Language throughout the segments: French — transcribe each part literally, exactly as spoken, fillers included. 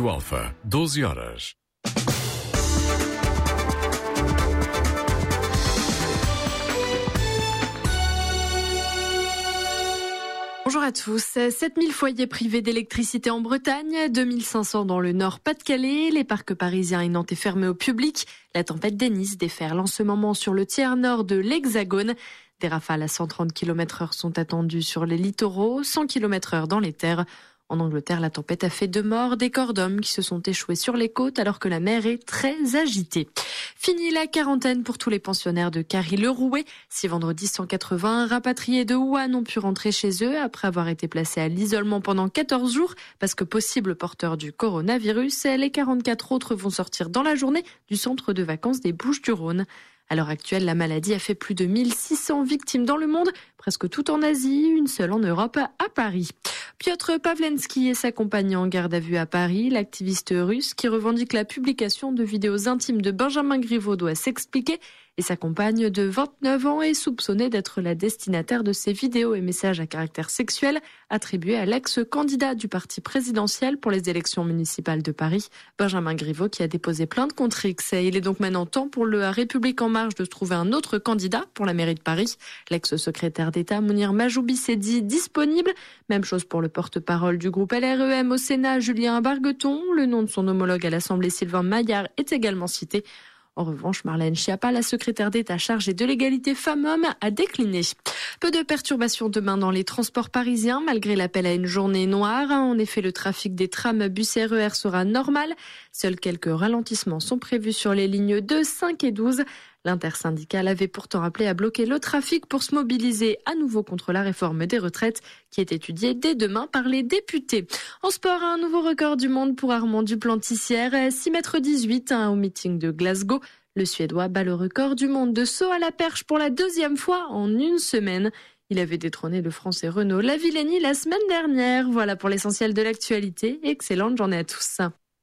Rádio Alfa, doze horas. Bonjour à tous. sept mille foyers privés d'électricité en Bretagne, deux mille cinq cents dans le Nord Pas-de-Calais. Les parcs parisiens et nantais fermés au public. La tempête Dennis déferle en ce moment sur le tiers nord de l'Hexagone. Des rafales à cent trente kilomètres heure sont attendues sur les littoraux, cent kilomètres heure dans les terres. En Angleterre, la tempête a fait deux morts, des corps d'hommes qui se sont échoués sur les côtes alors que la mer est très agitée. Fini la quarantaine pour tous les pensionnaires de Carry-le-Rouet. Si vendredi cent quatre-vingts rapatriés de Wuhan ont pu rentrer chez eux après avoir été placés à l'isolement pendant quatorze jours parce que possibles porteurs du coronavirus, les quarante-quatre autres vont sortir dans la journée du centre de vacances des Bouches-du-Rhône. À l'heure actuelle, la maladie a fait plus de mille six cents victimes dans le monde, presque tout en Asie, une seule en Europe, à Paris. Piotr Pavlensky et sa compagne en garde à vue à Paris. L'activiste russe qui revendique la publication de vidéos intimes de Benjamin Griveaux doit s'expliquer. Et sa compagne de vingt-neuf ans est soupçonnée d'être la destinataire de ces vidéos et messages à caractère sexuel attribués à l'ex-candidat du parti présidentiel pour les élections municipales de Paris, Benjamin Griveaux, qui a déposé plainte contre X. Et il est donc maintenant temps pour le République en marche de trouver un autre candidat pour la mairie de Paris. L'ex-secrétaire d'État Mounir Majoubi s'est dit disponible. Même chose pour le porte-parole du groupe L R E M au Sénat, Julien Bargueton. Le nom de son homologue à l'Assemblée, Sylvain Maillard, est également cité. En revanche, Marlène Schiappa, la secrétaire d'État chargée de l'égalité femmes-hommes, a décliné. Peu de perturbations demain dans les transports parisiens, malgré l'appel à une journée noire. En effet, le trafic des trams, bus et R E R sera normal. Seuls quelques ralentissements sont prévus sur les lignes deux, cinq et douze. L'intersyndicale avait pourtant appelé à bloquer le trafic pour se mobiliser à nouveau contre la réforme des retraites qui est étudiée dès demain par les députés. En sport, un nouveau record du monde pour Armand Duplantis-Thiers, six mètres dix-huit hein, au meeting de Glasgow. Le Suédois bat le record du monde de saut à la perche pour la deuxième fois en une semaine. Il avait détrôné le Français Renaud Lavillenie la semaine dernière. Voilà pour l'essentiel de l'actualité. Excellente journée à tous.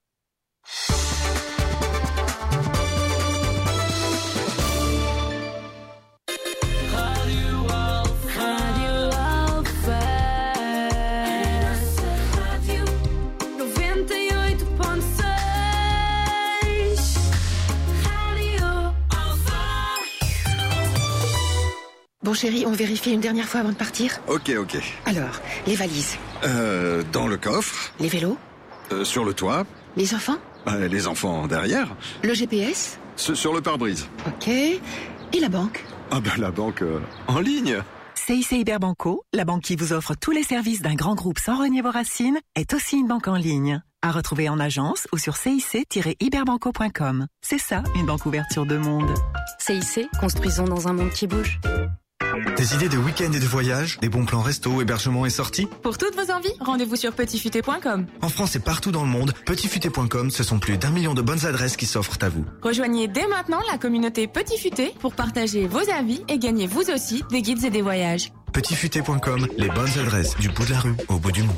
Bon chérie, on vérifie une dernière fois avant de partir? Ok, ok. Alors, les valises? Euh, dans le coffre. Les vélos? Euh, sur le toit. Les enfants? Euh, les enfants derrière. Le G P S? Ce, sur le pare-brise. Ok. Et la banque? Ah ben la banque euh, en ligne. C I C Iberbanco, la banque qui vous offre tous les services d'un grand groupe sans renier vos racines, est aussi une banque en ligne. À retrouver en agence ou sur cic tiret iberbanco point com. C'est ça, une banque ouverte sur deux mondes. C I C, construisons dans un monde qui bouge. Des idées de week-end et de voyage, des bons plans resto, hébergement et sorties? Pour toutes vos envies, rendez-vous sur petit futé point com. En France et partout dans le monde, petit futé point com, ce sont plus d'un million de bonnes adresses qui s'offrent à vous. Rejoignez dès maintenant la communauté Petit Futé pour partager vos avis et gagner vous aussi des guides et des voyages. petit futé point com, les bonnes adresses du bout de la rue au bout du monde.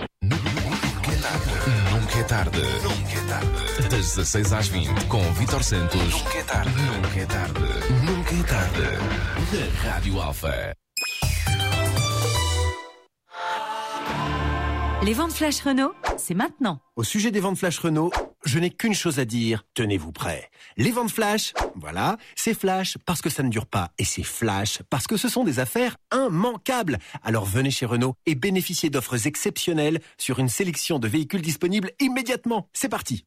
Nunca é tarde. Nunca é tarde. Das dezasseis às vinte, com Vítor Santos. Nunca é tarde. Nunca é tarde. Nunca é tarde. Na Rádio Alfa. Les ventes flash Renault, c'est maintenant. Au sujet des ventes flash Renault, je n'ai qu'une chose à dire. Tenez-vous prêts. Les ventes flash, voilà, c'est flash parce que ça ne dure pas. Et c'est flash parce que ce sont des affaires immanquables. Alors venez chez Renault et bénéficiez d'offres exceptionnelles sur une sélection de véhicules disponibles immédiatement. C'est parti.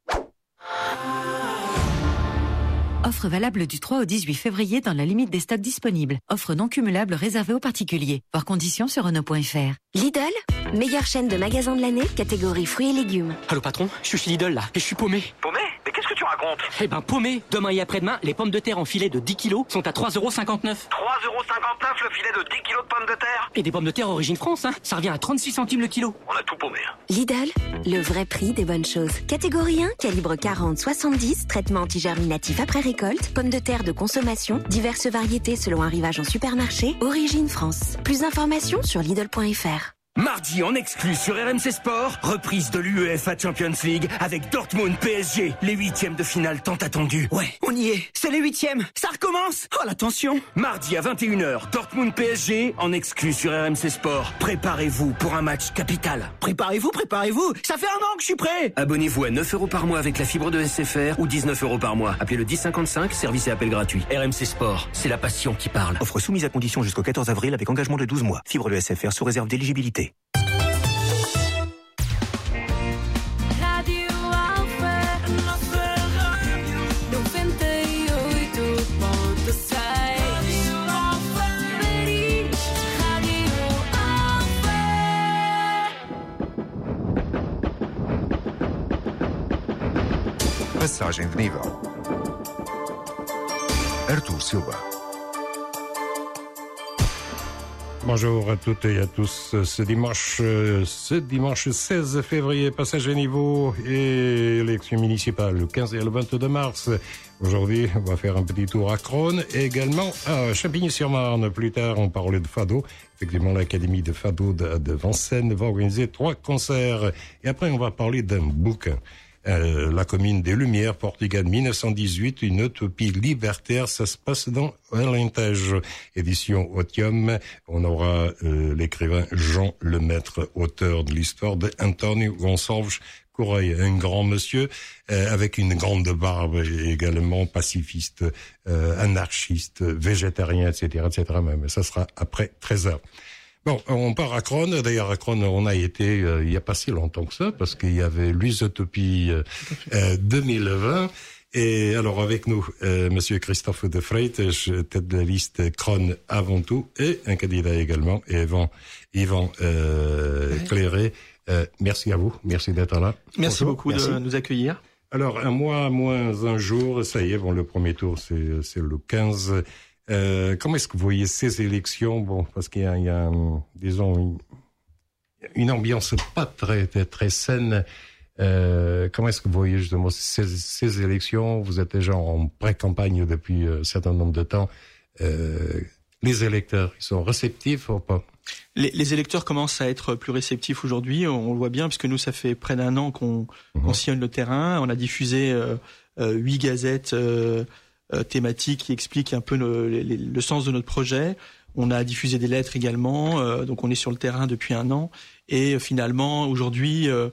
Offre valable du trois au dix-huit février dans la limite des stocks disponibles. Offre non cumulable réservée aux particuliers. Voir conditions sur Renault point F R. Lidl, meilleure chaîne de magasins de l'année, catégorie fruits et légumes. Allô patron, je suis chez Lidl là, et je suis paumé. Paumé? Mais qu'est-ce que tu racontes? Eh ben paumé, demain et après-demain, les pommes de terre en filet de dix kilos sont à trois euros cinquante-neuf. trois euros cinquante-neuf le filet de dix kilos de pommes de terre? Et des pommes de terre origine France, hein, ça revient à trente-six centimes le kilo. On a tout paumé. Lidl, le vrai prix des bonnes choses. Catégorie un, calibre quarante soixante-dix, traitement antigerminatif après récolte, pommes de terre de consommation, diverses variétés selon arrivage en supermarché, origine France. Plus d'informations sur Lidl point F R. Mardi en exclu sur R M C Sport, reprise de l'UEFA Champions League avec Dortmund P S G, les huitièmes de finale tant attendus. Ouais, on y est, c'est les huitièmes, ça recommence. Oh la tension. Mardi à vingt et une heures, Dortmund P S G en exclu sur R M C Sport. Préparez-vous pour un match capital. Préparez-vous, préparez-vous, ça fait un an que je suis prêt. Abonnez-vous à neuf euros par mois avec la fibre de S F R ou dix-neuf euros par mois. Appelez le dix cinquante-cinq, service et appel gratuit. R M C Sport, c'est la passion qui parle. Offre soumise à condition jusqu'au quatorze avril avec engagement de douze mois. Fibre de S F R sous réserve d'éligibilité. Passagem de nível. Artur Silva. Bonjour à toutes et à tous. Ce dimanche, ce dimanche seize février, passage à niveau et élection municipale le quinze et le vingt-deux mars. Aujourd'hui, on va faire un petit tour à Crosne et également à Champigny-sur-Marne. Plus tard, on parle de Fado. Effectivement, l'Académie de Fado de, de Vincennes va organiser trois concerts. Et après, on va parler d'un bouquin. Euh, la commune des Lumières, Portugal, mille neuf cent dix-huit, une utopie libertaire, ça se passe dans Alentejo, édition Otium. On aura euh, l'écrivain Jean Lemaître, auteur de l'histoire de António Gonçalves Correia, un grand monsieur euh, avec une grande barbe, et également pacifiste, euh, anarchiste, végétarien, et cetera, et cetera. Mais ça sera après treize heures. Bon, on part à Crosne. D'ailleurs, à Crosne, on a été euh, il y a pas si longtemps que ça, parce qu'il y avait l'Usotopie euh, euh, deux mille vingt. Et alors, avec nous, euh, Monsieur Christophe de Freyt, tête de la liste Crosne avant tout, et un candidat également, Yvan, Yvan euh, Cléré. Euh, merci à vous, merci d'être là. Merci Bonjour. beaucoup merci. de nous accueillir. Alors, un mois moins un jour, ça y est, bon, le premier tour, c'est, c'est le quinze. Euh, comment est-ce que vous voyez ces élections? Bon, parce qu'il y a, il y a disons, une, une ambiance pas très, très, très saine. Euh, comment est-ce que vous voyez justement ces, ces élections? Vous êtes déjà en pré-campagne depuis un certain nombre de temps. Euh, les électeurs, ils sont réceptifs ou pas? Les, les électeurs commencent à être plus réceptifs aujourd'hui. On le voit bien, puisque nous, ça fait près d'un an qu'on, mmh. qu'on sillonne le terrain. On a diffusé euh, euh, huit gazettes euh, Euh, thématique qui explique un peu le, le, le sens de notre projet. On a diffusé des lettres également, euh, donc on est sur le terrain depuis un an. Et euh, finalement, aujourd'hui, euh,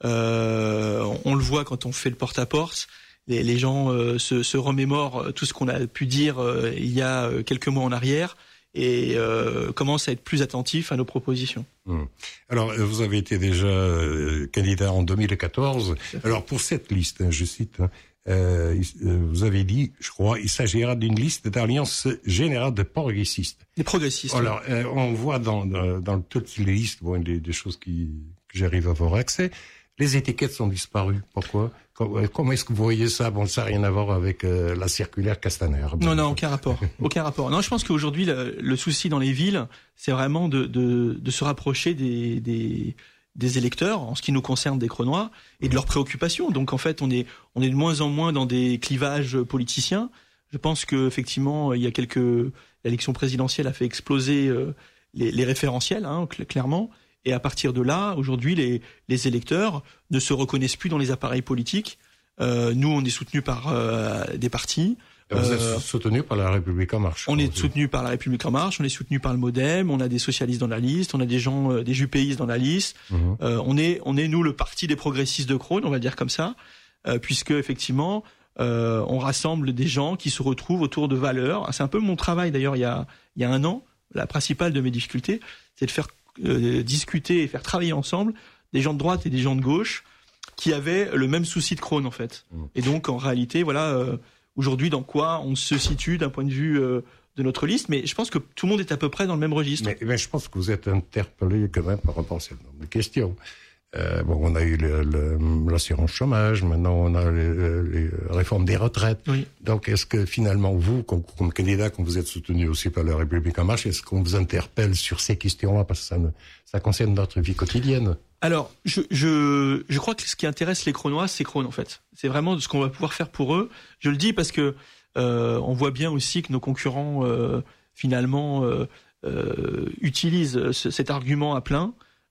euh, on, on le voit quand on fait le porte-à-porte, les, les gens euh, se, se remémorent tout ce qu'on a pu dire euh, il y a quelques mois en arrière et euh, commencent à être plus attentifs à nos propositions. Mmh. Alors, vous avez été déjà euh, candidat en deux mille quatorze. Alors, pour cette liste, hein, je cite... Hein, Euh, vous avez dit, je crois, il s'agira d'une liste d'alliance générale de progressistes. Les progressistes. Alors, euh, on voit dans, dans, dans toutes les listes, bon, des, des choses qui, que j'arrive à avoir accès, les étiquettes sont disparues. Pourquoi? Comment est-ce que vous voyez ça? Bon, ça n'a rien à voir avec euh, la circulaire Castaner. Non, non, aucun rapport. Aucun rapport. Non, je pense qu'aujourd'hui, le, le souci dans les villes, c'est vraiment de, de, de se rapprocher des... des des électeurs, en ce qui nous concerne des Crosnois, et de leurs préoccupations. Donc en fait, on est on est de moins en moins dans des clivages politiciens. Je pense que effectivement, il y a quelques l'élection présidentielle a fait exploser euh, les, les référentiels, hein, clairement. Et à partir de là, aujourd'hui, les les électeurs ne se reconnaissent plus dans les appareils politiques. Euh, nous, on est soutenus par euh, des partis. Vous êtes euh, soutenu par la République en marche. On est soutenu par la République en marche, on est soutenu par le MoDem, on a des socialistes dans la liste, on a des gens, euh, des jupéistes dans la liste. Mmh. Euh, on est, on est nous le parti des progressistes de Crosne, on va dire comme ça, euh, puisque effectivement, euh, on rassemble des gens qui se retrouvent autour de valeurs. C'est un peu mon travail d'ailleurs il y a, il y a un an. La principale de mes difficultés, c'est de faire euh, discuter et faire travailler ensemble des gens de droite et des gens de gauche qui avaient le même souci de Crosne en fait. Mmh. Et donc en réalité, voilà. Euh, Aujourd'hui, dans quoi on se situe d'un point de vue euh, de notre liste, mais je pense que tout le monde est à peu près dans le même registre. Mais, mais je pense que vous êtes interpellé quand même par rapport à ce nombre de questions. Euh, bon, on a eu le, le, l'assurance chômage, maintenant on a les, les réformes des retraites. Oui. Donc, est-ce que finalement, vous, comme, comme candidat, quand vous êtes soutenu aussi par la République en marche, est-ce qu'on vous interpelle sur ces questions-là, parce que ça, ne, ça concerne notre vie quotidienne? Alors, je, je, je crois que ce qui intéresse les Crosnois, c'est Crosne en fait. C'est vraiment ce qu'on va pouvoir faire pour eux. Je le dis parce que euh, on voit bien aussi que nos concurrents euh, finalement euh, euh, utilisent ce, cet argument à plein.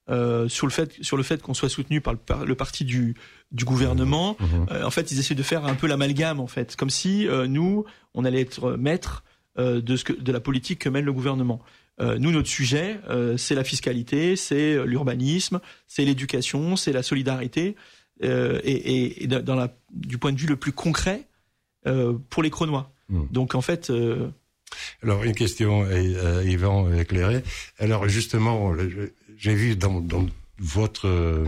euh, sur le fait sur le fait qu'on soit soutenu par le, par le parti du du gouvernement. Mmh. Euh, en fait, ils essaient de faire un peu l'amalgame, en fait, comme si euh, nous, on allait être maître euh, de ce que de la politique que mène le gouvernement. Euh, nous, notre sujet, euh, c'est la fiscalité, c'est l'urbanisme, c'est l'éducation, c'est la solidarité, euh, et, et, et dans la du point de vue le plus concret euh, pour les Cronois. Mmh. Donc, en fait. Euh, Alors, une question, euh, Yvan éclairé. Alors, justement, j'ai vu dans, dans votre euh,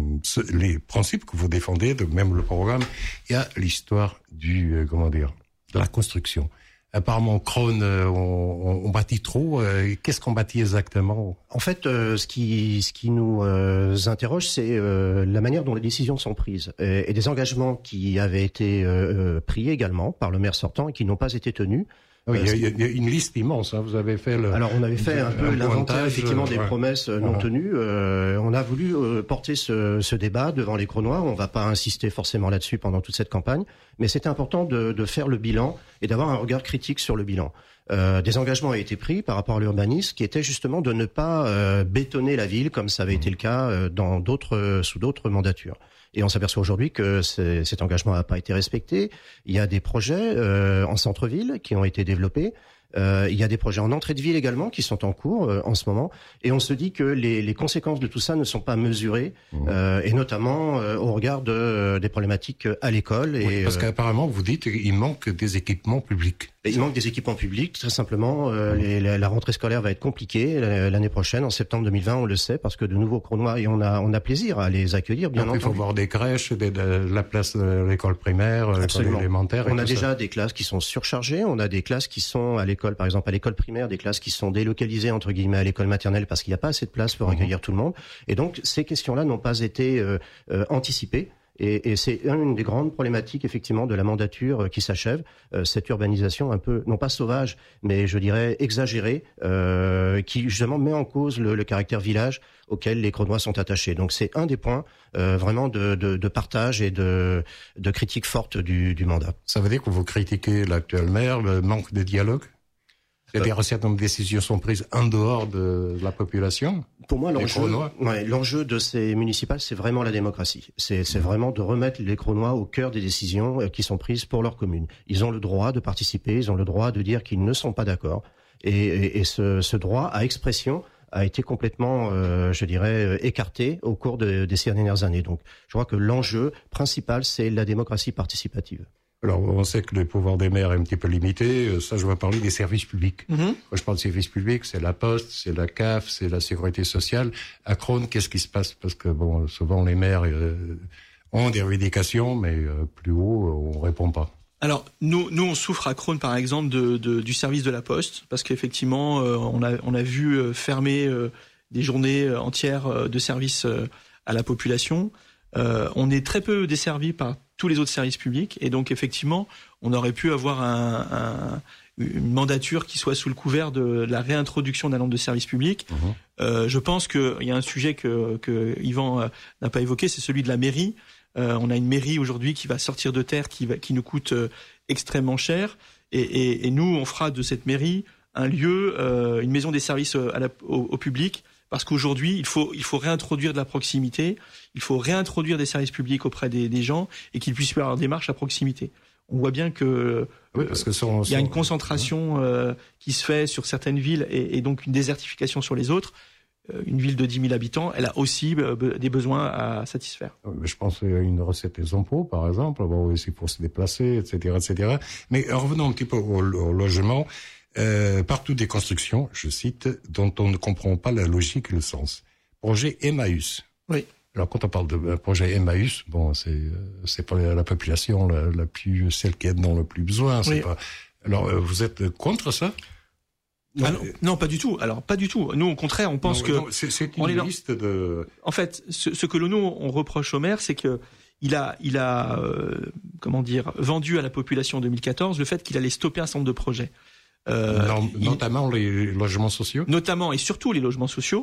les principes que vous défendez, de même le programme, il y a l'histoire du euh, comment dire, de la construction. Apparemment, Crone, euh, on, on bâtit trop. Euh, qu'est-ce qu'on bâtit exactement? En fait, euh, ce qui ce qui nous euh, interroge, c'est euh, la manière dont les décisions sont prises et, et des engagements qui avaient été euh, pris également par le maire sortant et qui n'ont pas été tenus. Oui, il y, a, il y a une liste immense. Hein. Vous avez fait le. Alors, on avait fait un peu l'inventaire effectivement des ouais. promesses non voilà. tenues. Euh, on a voulu euh, porter ce, ce débat devant les Cronois. On va pas insister forcément là-dessus pendant toute cette campagne, mais c'était important de, de faire le bilan et d'avoir un regard critique sur le bilan. Euh, des engagements ont été pris par rapport à l'urbanisme, qui était justement de ne pas euh, bétonner la ville comme ça avait mmh. été le cas euh, dans d'autres sous d'autres mandatures. Et on s'aperçoit aujourd'hui que cet engagement n'a pas été respecté. Il y a des projets euh, en centre-ville qui ont été développés. Euh, il y a des projets en entrée de ville également qui sont en cours euh, en ce moment. Et on se dit que les, les conséquences de tout ça ne sont pas mesurées, mmh. euh, et notamment euh, au regard de, euh, des problématiques à l'école. Et, oui, parce euh, qu'apparemment, vous dites qu'il manque des équipements publics. Il manque des équipements publics, très simplement. Euh, mmh. les, la, la rentrée scolaire va être compliquée l'année prochaine, en septembre deux mille vingt, on le sait, parce que de nouveaux Cronois, et on a, on a plaisir à les accueillir, bien Donc, entendu. Il faut voir des crèches, des, de la place de l'école primaire, l'école élémentaire. On a déjà ça. des classes qui sont surchargées, on a des classes qui sont à l'école, par exemple à l'école primaire, des classes qui sont délocalisées entre guillemets à l'école maternelle parce qu'il n'y a pas assez de place pour mmh. accueillir tout le monde. Et donc ces questions-là n'ont pas été euh, euh, anticipées. Et, et c'est une des grandes problématiques effectivement de la mandature qui s'achève, euh, cette urbanisation un peu, non pas sauvage, mais je dirais exagérée, euh, qui justement met en cause le, le caractère village auquel les Cronois sont attachés. Donc c'est un des points euh, vraiment de, de, de partage et de, de critique forte du, du mandat. Ça veut dire que vous critiquez l'actuel maire, le manque de dialogue? C'est-à-dire que certaines décisions sont prises en dehors de la population. Pour moi, l'enjeu, ouais, l'enjeu de ces municipales, c'est vraiment la démocratie. C'est, c'est vraiment de remettre les Cronois au cœur des décisions qui sont prises pour leur commune. Ils ont le droit de participer, ils ont le droit de dire qu'ils ne sont pas d'accord. Et, et, et ce, ce droit à expression a été complètement, euh, je dirais, écarté au cours de, des ces dernières années. Donc, je crois que l'enjeu principal, c'est la démocratie participative. Alors, on sait que le pouvoir des maires est un petit peu limité. Ça, je vais parler des services publics. Mm-hmm. Quand je parle de services publics, c'est la Poste, c'est la C A F, c'est la Sécurité sociale. À Crone, qu'est-ce qui se passe? Parce que, bon, souvent, les maires euh, ont des revendications, mais euh, plus haut, on répond pas. Alors, nous, nous, on souffre à Crone, par exemple, de, de, du service de la Poste, parce qu'effectivement, euh, on a, on a vu euh, fermer euh, des journées entières euh, de service euh, à la population. Euh, on est très peu desservi par tous les autres services publics, et donc effectivement, on aurait pu avoir un, un, une mandature qui soit sous le couvert de la réintroduction d'un nombre de services publics. Mmh. Euh, je pense qu'il y a un sujet que, que Yvan n'a pas évoqué, c'est celui de la mairie. Euh, on a une mairie aujourd'hui qui va sortir de terre, qui, va, qui nous coûte euh, extrêmement cher, et, et, et nous, on fera de cette mairie un lieu, euh, une maison des services à la, au, au public. Parce qu'aujourd'hui, il faut, il faut réintroduire de la proximité, il faut réintroduire des services publics auprès des, des gens et qu'ils puissent faire leur démarche à proximité. On voit bien que oui, parce que son, il y a une concentration euh, qui se fait sur certaines villes et, et donc une désertification sur les autres. Euh, une ville de dix mille habitants, elle a aussi euh, des besoins à satisfaire. Je pense à une recette des impôts, par exemple, bon, aussi pour se déplacer, et cetera, et cetera. Mais revenons un petit peu au, au logement. Euh, partout des constructions, je cite, dont on ne comprend pas la logique et le sens. Projet Emmaüs. Oui. Alors, quand on parle de projet Emmaüs, bon, c'est, c'est pas la population la, la plus, celle qui est dans le plus besoin, c'est oui. pas. Alors, vous êtes contre ça? Non, ah non, non, pas du tout. Alors, pas du tout. Nous, au contraire, on pense non, que non, c'est, c'est une liste dans... de. En fait, ce, ce que nous on reproche au maire, c'est que il a, il a, euh, comment dire, vendu à la population en deux mille quatorze le fait qu'il allait stopper un certain nombre de projets. Euh, non, notamment il, les logements sociaux. Notamment et surtout les logements sociaux.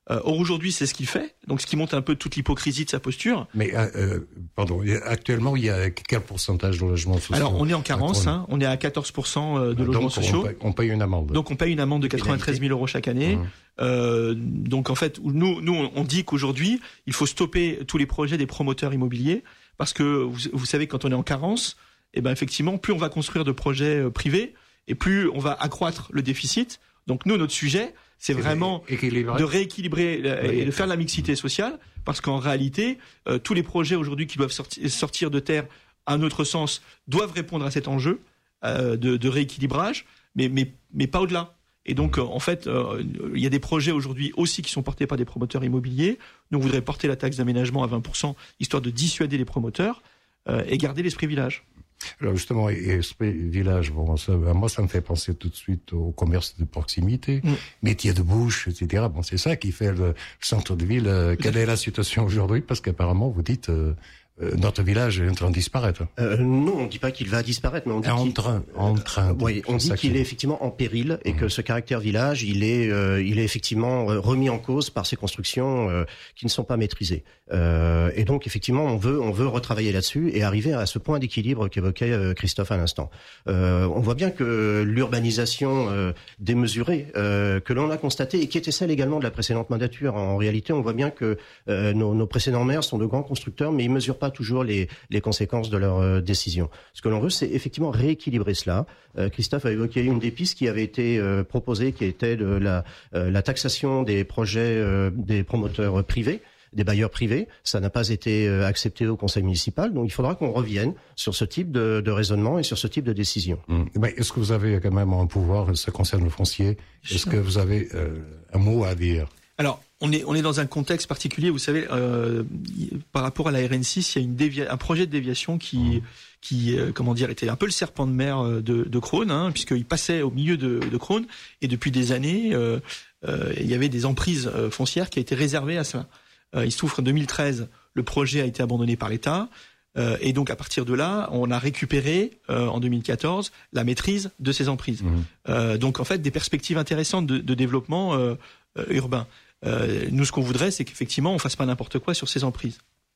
Euh, or aujourd'hui, c'est ce qu'il fait, donc ce qui montre un peu toute l'hypocrisie de sa posture. Mais euh, pardon, actuellement, il y a quel pourcentage de logements sociaux? Alors, on est en carence, hein, on est à quatorze pour cent de donc, logements on sociaux. Paye, on paye une amende. Donc on paye une amende de quatre-vingt-treize mille euros chaque année. Mmh. Euh, donc en fait, nous, nous, on dit qu'aujourd'hui, il faut stopper tous les projets des promoteurs immobiliers parce que vous, vous savez, quand on est en carence, eh ben effectivement, plus on va construire de projets euh, privés et plus on va accroître le déficit. Donc nous, notre sujet, c'est vraiment de rééquilibrer oui. et de faire de la mixité sociale, parce qu'en réalité, euh, tous les projets aujourd'hui qui doivent sorti- sortir de terre, à notre sens, doivent répondre à cet enjeu euh, de, de rééquilibrage, mais, mais, mais pas au-delà. Et donc, euh, en fait, euh, il y a des projets aujourd'hui aussi qui sont portés par des promoteurs immobiliers. Nous, on voudrait porter la taxe d'aménagement à vingt pour cent, histoire de dissuader les promoteurs euh, et garder l'esprit village. Alors justement, esprit village, bon, ça, moi ça me fait penser tout de suite au commerce de proximité, mmh. métier de bouche, et cetera. Bon, c'est ça qui fait le centre de ville. Euh, quelle est la situation aujourd'hui? Parce qu'apparemment, vous dites, euh, euh, notre village est en train de disparaître. Euh, non, on ne dit pas qu'il va disparaître, mais on dit en qu'il... train, en train. De... Oui, on dit qu'il est effectivement en péril et mmh. que ce caractère village, il est, euh, il est effectivement remis en cause par ces constructions euh, qui ne sont pas maîtrisées. Euh, et donc effectivement, on veut, on veut retravailler là-dessus et arriver à ce point d'équilibre qu'évoquait euh, Christophe à l'instant. Euh, on voit bien que l'urbanisation euh, démesurée euh, que l'on a constatée et qui était celle également de la précédente mandature. En réalité, on voit bien que euh, nos, nos précédents maires sont de grands constructeurs, mais ils mesurent pas toujours les, les conséquences de leurs euh, décisions. Ce que l'on veut, c'est effectivement rééquilibrer cela. Euh, Christophe a évoqué une des pistes qui avait été euh, proposée, qui était de la, euh, la taxation des projets euh, des promoteurs privés, des bailleurs privés. Ça n'a pas été euh, accepté au conseil municipal, donc il faudra qu'on revienne sur ce type de, de raisonnement et sur ce type de décision. Mmh. Mais est-ce que vous avez quand même un pouvoir, ça concerne le foncier, est-ce que vous avez euh, un mot à dire? Alors, on est on est dans un contexte particulier. Vous savez, euh, par rapport à la R N six, il y a une dévia- un projet de déviation qui mmh. qui euh, comment dire était un peu le serpent de mer de de Crosne, hein, puisqu'il passait au milieu de, de Crosne, et depuis des années, euh, euh, il y avait des emprises euh, foncières qui étaient réservées à ça. Euh, il se trouve qu'en deux mille treize, le projet a été abandonné par l'État, euh, et donc à partir de là, on a récupéré euh, en deux mille quatorze la maîtrise de ces emprises. Mmh. Euh, donc en fait, des perspectives intéressantes de, de développement euh, euh, urbain. Euh, nous, ce qu'on voudrait, c'est qu'effectivement, on fasse pas n'importe quoi sur ces emprises.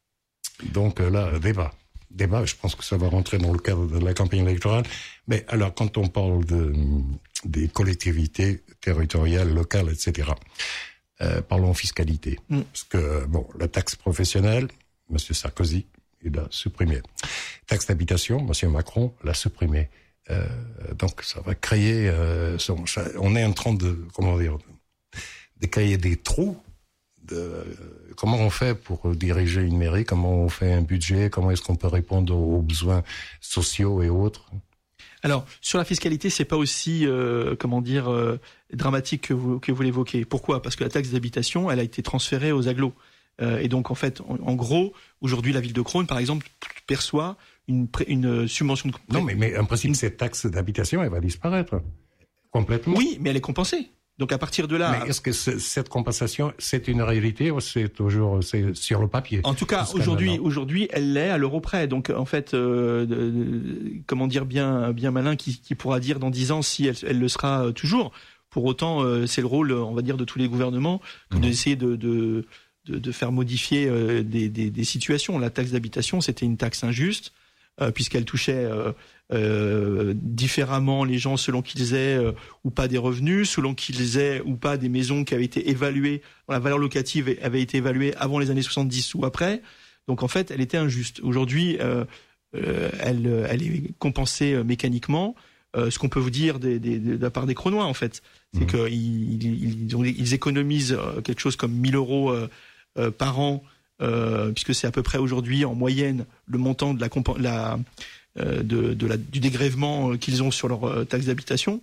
Donc euh, là, débat. Débat, je pense que ça va rentrer dans le cadre de la campagne électorale. Mais alors, quand on parle de, des collectivités territoriales, locales, et cetera, euh, parlons fiscalité. Mm. Parce que, bon, la taxe professionnelle, M. Sarkozy, il l'a supprimée. Taxe d'habitation, M. Macron l'a supprimée. Euh, donc, ça va créer... Euh, son, ça, on est en train de, comment dire, de créer des trous. De, comment on fait pour diriger une mairie, comment on fait un budget, comment est-ce qu'on peut répondre aux besoins sociaux et autres? Alors, sur la fiscalité, c'est pas aussi, euh, comment dire, euh, dramatique que vous, que vous l'évoquez. Pourquoi? Parce que la taxe d'habitation, elle a été transférée aux agglos. Euh, et donc, en fait, en, en gros, aujourd'hui, la ville de Crosne, par exemple, perçoit une, une subvention de... Non, mais, mais en principe, une... cette taxe d'habitation, elle va disparaître complètement. Oui, mais elle est compensée. Donc à partir de là... Mais est-ce que c'est, cette compensation, c'est une réalité ou c'est toujours c'est sur le papier? En tout cas, aujourd'hui, aujourd'hui, elle l'est à l'euro près. Donc en fait, euh, de, de, comment dire bien, bien malin qui, qui pourra dire dans dix ans si elle, elle le sera toujours. Pour autant, euh, c'est le rôle, on va dire, de tous les gouvernements que mmh. d'essayer de, de, de, de faire modifier euh, des, des, des situations. La taxe d'habitation, c'était une taxe injuste euh, puisqu'elle touchait... Euh, Euh, différemment les gens selon qu'ils aient euh, ou pas des revenus, selon qu'ils aient ou pas des maisons qui avaient été évaluées, la valeur locative avait été évaluée avant les années soixante-dix ou après. Donc en fait, elle était injuste. Aujourd'hui, euh, euh, elle, elle est compensée euh, mécaniquement. Euh, ce qu'on peut vous dire des, des, de la part des Cronois, en fait, c'est mmh. qu'ils ils, ils économisent quelque chose comme mille euros euh, euh, par an, euh, puisque c'est à peu près aujourd'hui en moyenne le montant de la, comp- la De, de la, du dégrèvement qu'ils ont sur leur euh, taxe d'habitation.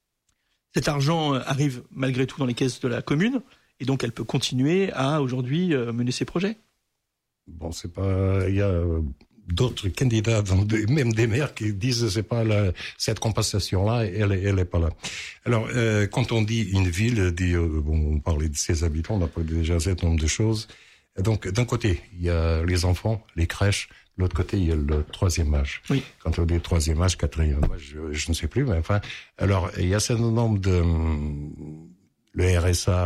Cet argent euh, arrive malgré tout dans les caisses de la commune, et donc elle peut continuer à aujourd'hui euh, mener ses projets. Bon, c'est pas, il y a euh, d'autres candidats, même des maires, qui disent c'est pas la, cette compensation-là, elle, elle est pas là. Alors, euh, quand on dit une ville, dit, euh, bon, on parlait de ses habitants, on a parlé déjà un certain nombre de choses. Donc, d'un côté, il y a les enfants, les crèches. De l'autre côté, il y a le troisième âge. Oui. Quand on dit troisième âge, quatrième âge, je, je ne sais plus, mais enfin, alors, il y a un certain nombre de, le R S A,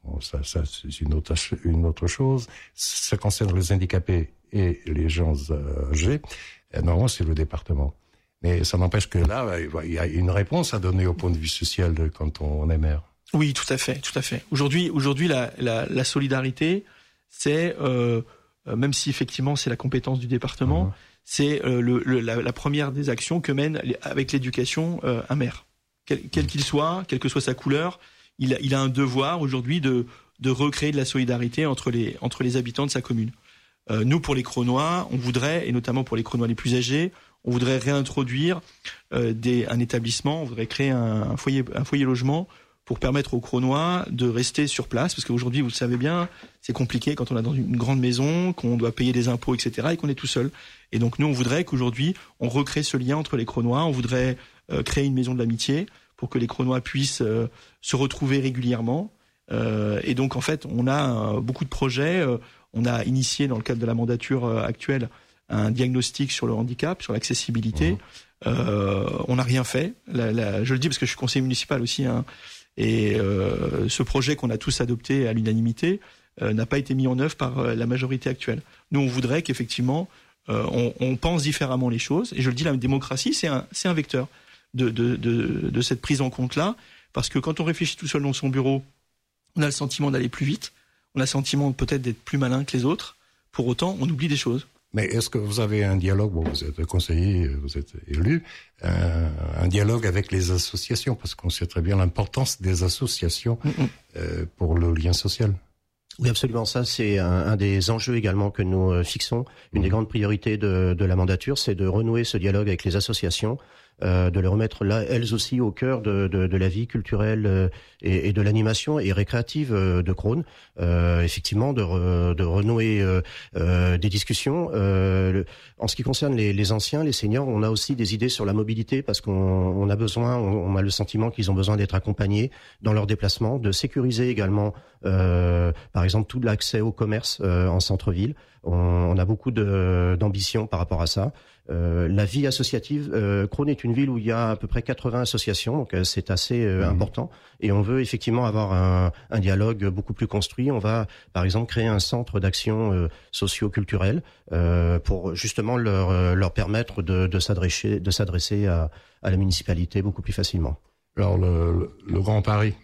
Bon, ça, ça c'est une autre, une autre chose. Ça concerne les handicapés et les gens âgés. Normalement, c'est le département. Mais ça n'empêche que là, il y a une réponse à donner au point de vue social de, quand on est maire. Oui, tout à fait, tout à fait. Aujourd'hui, aujourd'hui, la, la, la solidarité, c'est euh, même si effectivement c'est la compétence du département, mmh. c'est euh, le, le, la, la première des actions que mène avec l'éducation euh, un maire, quel, quel qu'il soit, quelle que soit sa couleur, il a, il a un devoir aujourd'hui de, de recréer de la solidarité entre les, entre les habitants de sa commune. Euh, nous, pour les Cronois, on voudrait, et notamment pour les Cronois les plus âgés, on voudrait réintroduire euh, des, un établissement, on voudrait créer un, un foyer, un foyer logement pour permettre aux Cronois de rester sur place, parce qu'aujourd'hui, vous le savez bien, c'est compliqué quand on est dans une grande maison, qu'on doit payer des impôts, et cetera, et qu'on est tout seul. Et donc nous, on voudrait qu'aujourd'hui, on recrée ce lien entre les Cronois, on voudrait euh, créer une maison de l'amitié pour que les Cronois puissent euh, se retrouver régulièrement. Euh, et donc, en fait, on a euh, beaucoup de projets. Euh, on a initié, dans le cadre de la mandature euh, actuelle, un diagnostic sur le handicap, sur l'accessibilité. Mmh. Euh, on n'a rien fait. La, la, je le dis parce que je suis conseiller municipal aussi, hein, et euh, ce projet qu'on a tous adopté à l'unanimité euh, n'a pas été mis en œuvre par euh, la majorité actuelle. Nous, on voudrait qu'effectivement, euh, on, on pense différemment les choses. Et je le dis, la démocratie, c'est un, c'est un vecteur de, de, de, de cette prise en compte-là, parce que quand on réfléchit tout seul dans son bureau, on a le sentiment d'aller plus vite, on a le sentiment peut-être d'être plus malin que les autres. Pour autant, on oublie des choses. Mais est-ce que vous avez un dialogue, bon, vous êtes conseiller, vous êtes élu, un, un dialogue avec les associations, parce qu'on sait très bien l'importance des associations mm-hmm. euh, pour le lien social. Oui, absolument. Ça, c'est un, un des enjeux également que nous euh, fixons. Une mmh. des grandes priorités de, de la mandature, c'est de renouer ce dialogue avec les associations, euh, de les remettre là, elles aussi, au cœur de, de, de la vie culturelle euh, et, et de l'animation et récréative euh, de Crosne. Euh, effectivement, de, re, de renouer euh, euh, des discussions. Euh, le, en ce qui concerne les, les anciens, les seniors, on a aussi des idées sur la mobilité, parce qu'on on a besoin, on, on a le sentiment qu'ils ont besoin d'être accompagnés dans leurs déplacements, de sécuriser également, euh, par exemple, tout l'accès au commerce euh, en centre-ville. On, on a beaucoup de, d'ambition par rapport à ça. Euh, la vie associative, euh, Crosne est une ville où il y a à peu près quatre-vingts associations, donc euh, c'est assez euh, mmh. important. Et on veut effectivement avoir un, un dialogue beaucoup plus construit. On va, par exemple, créer un centre d'action euh, socio-culturelle euh, pour justement leur, euh, leur permettre de, de s'adresser, de s'adresser à, à la municipalité beaucoup plus facilement. Alors, le, le, le Grand Paris,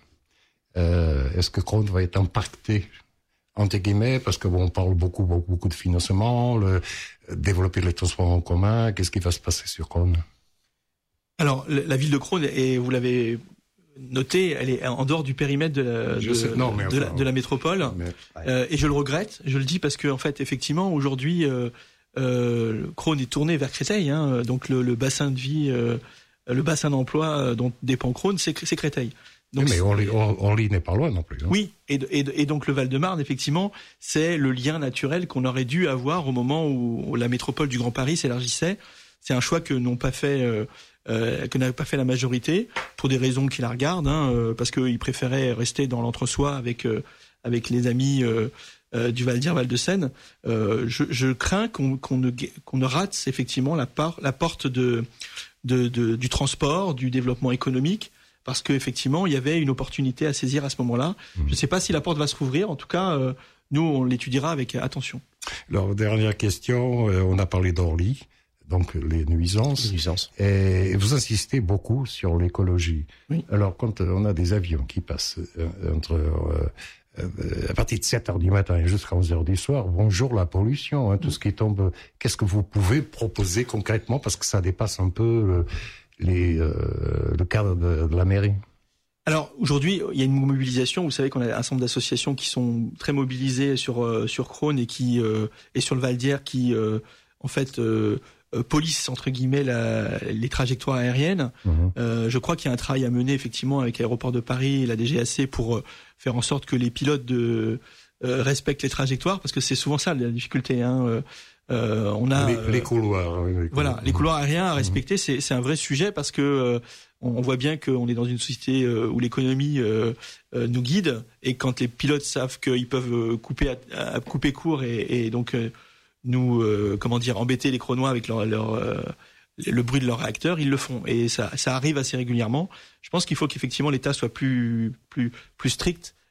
euh, est-ce que Crosne va être impacté entre guillemets, parce que bon, on parle beaucoup, beaucoup, beaucoup de financement, le, développer les transports en commun, qu'est-ce qui va se passer sur Crosne? Alors, la ville de Crosne, et vous l'avez noté, elle est en dehors du périmètre de la, de, sais, non, mais enfin, de, la, de la métropole, mais, ouais. euh, et je le regrette, je le dis parce que en fait, effectivement, aujourd'hui, euh, euh, Crosne est tourné vers Créteil, hein, donc le, le bassin de vie, euh, le bassin d'emploi dont dépend Crosne, c'est, c'est Créteil. Donc, mais Orly, Orly n'est pas loin non plus. Hein. Oui, et, et, et donc le Val-de-Marne, effectivement, c'est le lien naturel qu'on aurait dû avoir au moment où la métropole du Grand Paris s'élargissait. C'est un choix que n'ont pas fait, euh, euh, que n'a pas fait la majorité pour des raisons qui la regardent, hein, euh, parce qu'ils préféraient rester dans l'entre-soi avec euh, avec les amis euh, euh, du Val d'Ire, Val-de-Seine. Euh, je, je crains qu'on, qu'on ne qu'on ne rate effectivement la part, la porte de, de, de du transport, du développement économique. Parce qu'effectivement, il y avait une opportunité à saisir à ce moment-là. Mmh. Je ne sais pas si la porte va se rouvrir. En tout cas, euh, nous, on l'étudiera avec attention. Alors, dernière question. Euh, on a parlé d'Orly, donc les nuisances. Les nuisances. Et vous insistez beaucoup sur l'écologie. Oui. Alors, quand on a des avions qui passent euh, entre... Euh, à partir de sept heures du matin et jusqu'à onze heures du soir, bonjour la pollution, hein, tout mmh. ce qui tombe... Qu'est-ce que vous pouvez proposer concrètement, parce que ça dépasse un peu... Euh, Les, euh, le cadre de, de la mairie? Alors aujourd'hui, il y a une mobilisation. Vous savez qu'on a un ensemble d'associations qui sont très mobilisées sur euh, sur Crosne et qui euh, et sur le Val d'Ire qui euh, en fait euh, euh, polissent entre guillemets la, les trajectoires aériennes. Mmh. Euh, je crois qu'il y a un travail à mener effectivement avec Aéroports de Paris et la D G A C pour euh, faire en sorte que les pilotes de euh, respectent les trajectoires, parce que c'est souvent ça la difficulté. Hein, euh, Euh, on a les, les couloirs. Oui, les couloirs. Voilà, les couloirs aériens à respecter, mmh. c'est, c'est un vrai sujet, parce que euh, on voit bien qu'on est dans une société euh, où l'économie euh, euh, nous guide, et quand les pilotes savent qu'ils peuvent couper à, à couper court et, et donc euh, nous euh, comment dire embêter les Cronois avec leur, leur euh, le bruit de leur réacteur, ils le font, et ça, ça arrive assez régulièrement. Je pense qu'il faut qu'effectivement l'État soit plus plus plus strict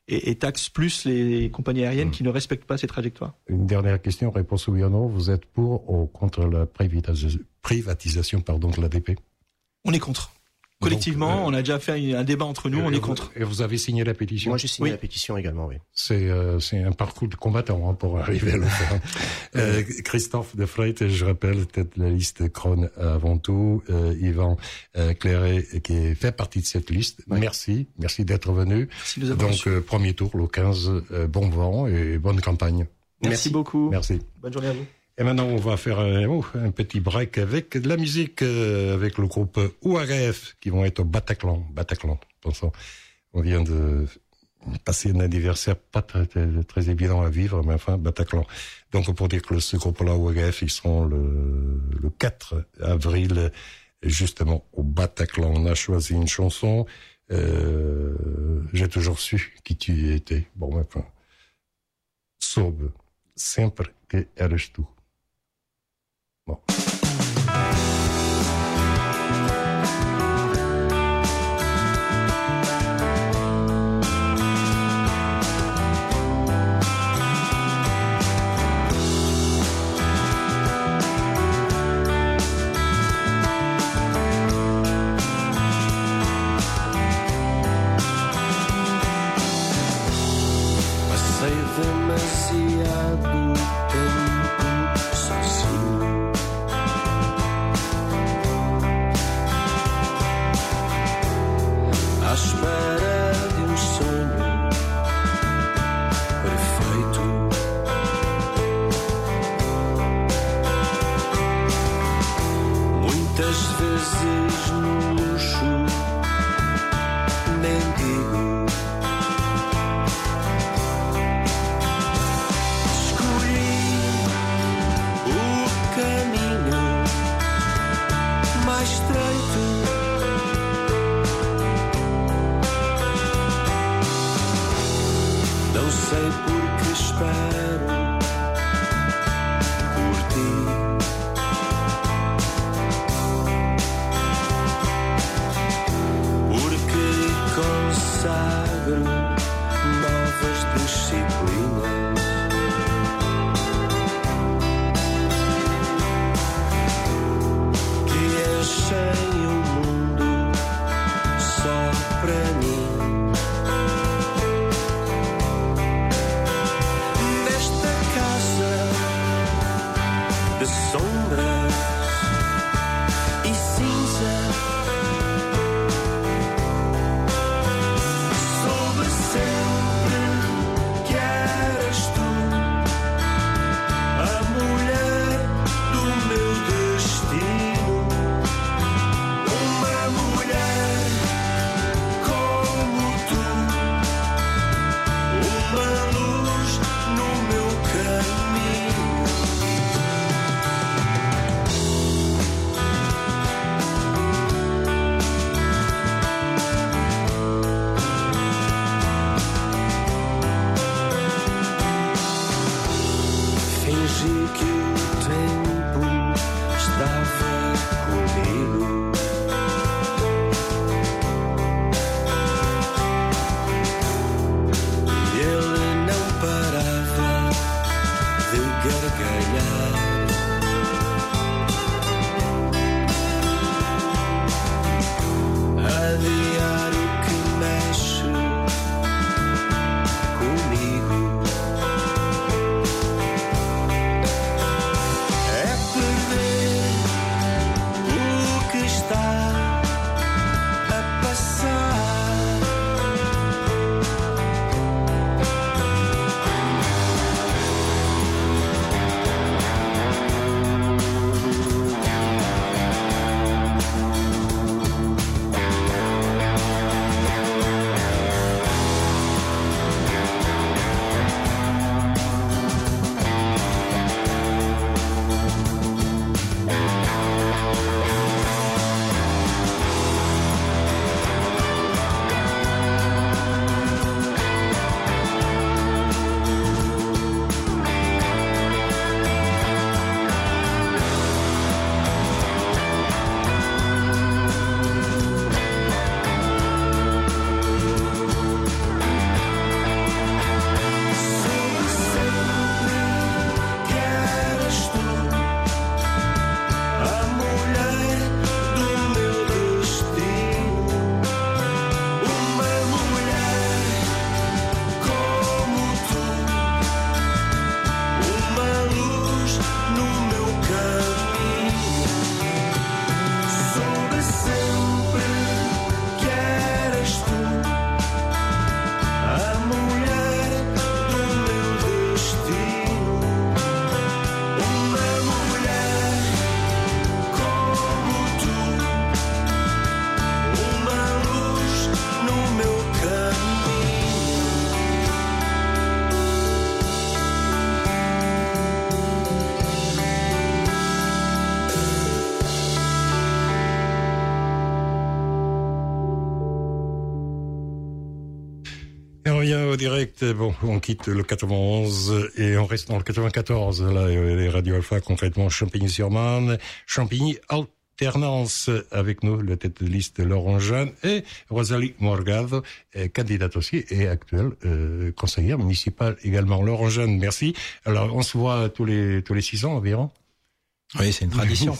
et, et taxe plus les compagnies aériennes mmh. qui ne respectent pas ces trajectoires. Une dernière question, réponse oui ou non. Vous êtes pour ou contre la privatisation, privatisation pardon, de l'A D P? On est contre. Collectivement, Donc, euh, on a déjà fait un débat entre nous, on est contre. Et vous avez signé la pétition? Moi, j'ai signé oui. la pétition également, oui. C'est euh, c'est un parcours de combattant hein, pour arriver à le faire. euh, Christophe de Freyt, je rappelle, tête de la liste Krone avant tout. Euh, Yvan euh, Clairet, qui fait partie de cette liste. Oui. Merci, merci d'être venu. Merci de Donc, euh, premier tour, le quinze, euh, bon vent et bonne campagne. Merci, Merci beaucoup. Merci. Bonne journée à vous. Et maintenant, on va faire un, oh, un petit break avec de la musique, euh, avec le groupe O R F, qui vont être au Bataclan. Bataclan, pensons. On vient de passer un anniversaire pas très, très, très évident à vivre, mais enfin, Bataclan. Donc, pour dire que ce groupe-là, O R F, ils seront le, le quatre avril, justement, au Bataclan. On a choisi une chanson, euh, j'ai toujours su qui tu étais. Bon, enfin, soube, sempre que eras tu. Bon. Passei demasiado tempo sozinho. À espera de um sonho perfeito. Muitas vezes no luxo mendigo. Mais estreito, não sei por que espero por ti, porque consagro novas disciplinas. Enchem o mundo só para mim. Nesta casa de sombras e cinza, soube sempre que eras tu a mulher do meu destino. Fingi que o tempo estava comigo. E ele não parava de gargalhar. Adiar o que mexe comigo. au direct. Bon, on quitte le quatre-vingt-onze et on reste dans le quatre-vingt-quatorze. Là, les Radio Alpha, concrètement Champigny-sur-Marne, Champigny Alternance avec nous, le tête de liste Laurent Jeanne et Rosalie Morgado, candidate aussi et actuelle euh, conseillère municipale également. Laurent Jeanne, merci. Alors, on se voit tous les tous les six ans environ. Oui, c'est une tradition.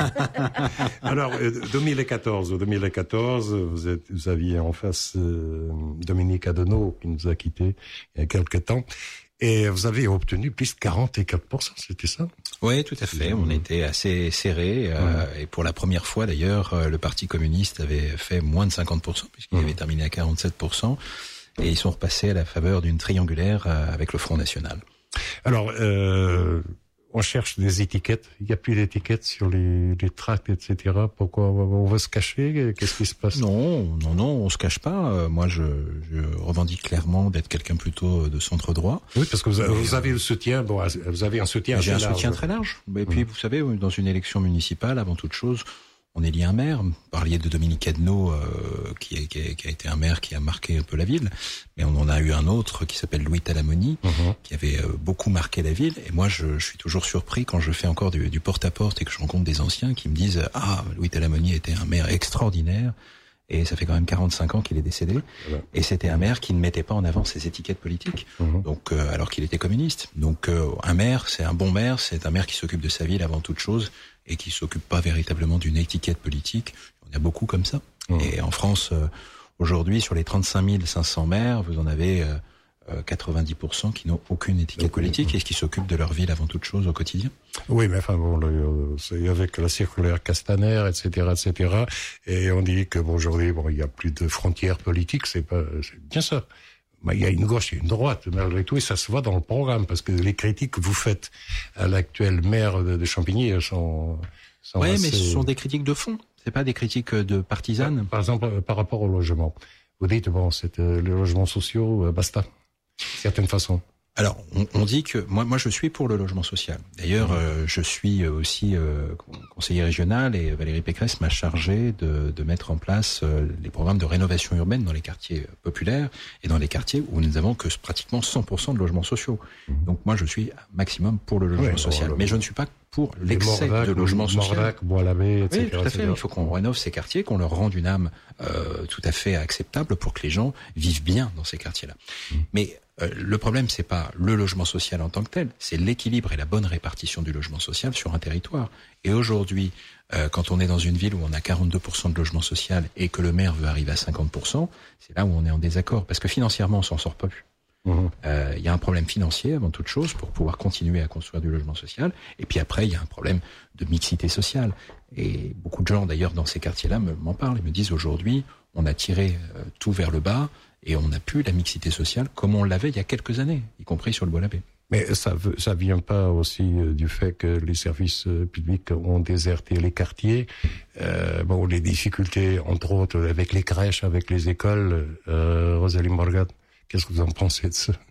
Alors, deux mille quatorze, deux mille quatorze, vous êtes, vous aviez en face euh, Dominique Adenau qui nous a quittés il y a quelque temps, et vous avez obtenu plus de quarante-quatre pour cent, c'était ça? Oui, tout à fait. On était assez serré, euh, ouais. Et pour la première fois d'ailleurs, le Parti communiste avait fait moins de cinquante pour cent puisqu'il mmh. avait terminé à quarante-sept pour cent, et ils sont repassés à la faveur d'une triangulaire avec le Front National. Alors. Euh... On cherche des étiquettes. Il n'y a plus d'étiquettes sur les, les tracts, et cetera. Pourquoi on va se cacher? Qu'est-ce qui se passe? Non, non, non, on se cache pas. Moi, je, je revendique clairement d'être quelqu'un plutôt de centre droit. Oui, parce que vous, avez, vous avez le soutien. Bon, vous avez un soutien. J'ai un large. soutien très large. Et puis, mmh. vous savez, dans une élection municipale, avant toute chose, on élit un maire. Vous parliez de Dominique Adenau, euh, qui, est, qui, est, qui a été un maire qui a marqué un peu la ville. Mais on en a eu un autre qui s'appelle Louis Talamoni, mmh. qui avait euh, beaucoup marqué la ville. Et moi, je, je suis toujours surpris quand je fais encore du, du porte-à-porte et que je rencontre des anciens qui me disent « Ah, Louis Talamoni était un maire extraordinaire. » Et ça fait quand même quarante-cinq ans qu'il est décédé. Voilà. Et c'était un maire qui ne mettait pas en avant ses étiquettes politiques, mmh. donc euh, alors qu'il était communiste. Donc euh, un maire, c'est un bon maire, c'est un maire qui s'occupe de sa ville avant toute chose et qui s'occupe pas véritablement d'une étiquette politique. On a beaucoup comme ça. Mmh. Et en France, euh, aujourd'hui, sur les trente-cinq mille cinq cents maires, vous en avez euh, euh, quatre-vingt-dix pour cent qui n'ont aucune étiquette okay. politique et qui s'occupent de leur ville avant toute chose au quotidien. Oui, mais enfin bon, le, c'est avec la circulaire Castaner, et cetera, et cetera. Et on dit que bon, aujourd'hui, bon, il y a plus de frontières politiques. C'est pas, c'est bien ça. Mais il y a une gauche et une droite, malgré tout, et ça se voit dans le programme, parce que les critiques que vous faites à l'actuel maire de, de Champigny sont, sont ouais, assez... mais ce sont des critiques de fond. C'est pas des critiques de partisanes. Par exemple, par rapport au logement. Vous dites, bon, c'est euh, les logements sociaux, euh, basta. Certaine façon. Alors, on, on dit que moi, moi, je suis pour le logement social. D'ailleurs, mmh. euh, je suis aussi euh, conseiller régional et Valérie Pécresse m'a chargé de, de mettre en place euh, les programmes de rénovation urbaine dans les quartiers populaires et dans les quartiers où nous avons que pratiquement cent pour cent de logements sociaux. Mmh. Donc, moi, je suis maximum pour le logement ouais, social, bon, mais je ne suis pas pour l'excès Mordac, de logement social. Mordac, Bois-l'Abbé, et cetera. Oui, tout à fait. Il faut qu'on rénove ces quartiers, qu'on leur rende une âme euh, tout à fait acceptable pour que les gens vivent bien dans ces quartiers-là. Mmh. Mais Euh, le problème, c'est pas le logement social en tant que tel, c'est l'équilibre et la bonne répartition du logement social sur un territoire. Et aujourd'hui, euh, quand on est dans une ville où on a quarante-deux pour cent de logement social et que le maire veut arriver à cinquante pour cent, c'est là où on est en désaccord, parce que financièrement, on s'en sort pas plus. Il mmh. euh, y a un problème financier avant toute chose pour pouvoir continuer à construire du logement social. Et puis après, il y a un problème de mixité sociale. Et beaucoup de gens, d'ailleurs, dans ces quartiers-là m'en parlent. Ils me disent aujourd'hui, on a tiré euh, tout vers le bas. Et on n'a plus la mixité sociale comme on l'avait il y a quelques années, y compris sur le Bois-l'Abbé. Mais ça veut, ça vient pas aussi du fait que les services publics ont déserté les quartiers. Euh, bon, les difficultés, entre autres, avec les crèches, avec les écoles. Euh, Rosalie Morgado, qu'est-ce que vous en pensez de ça?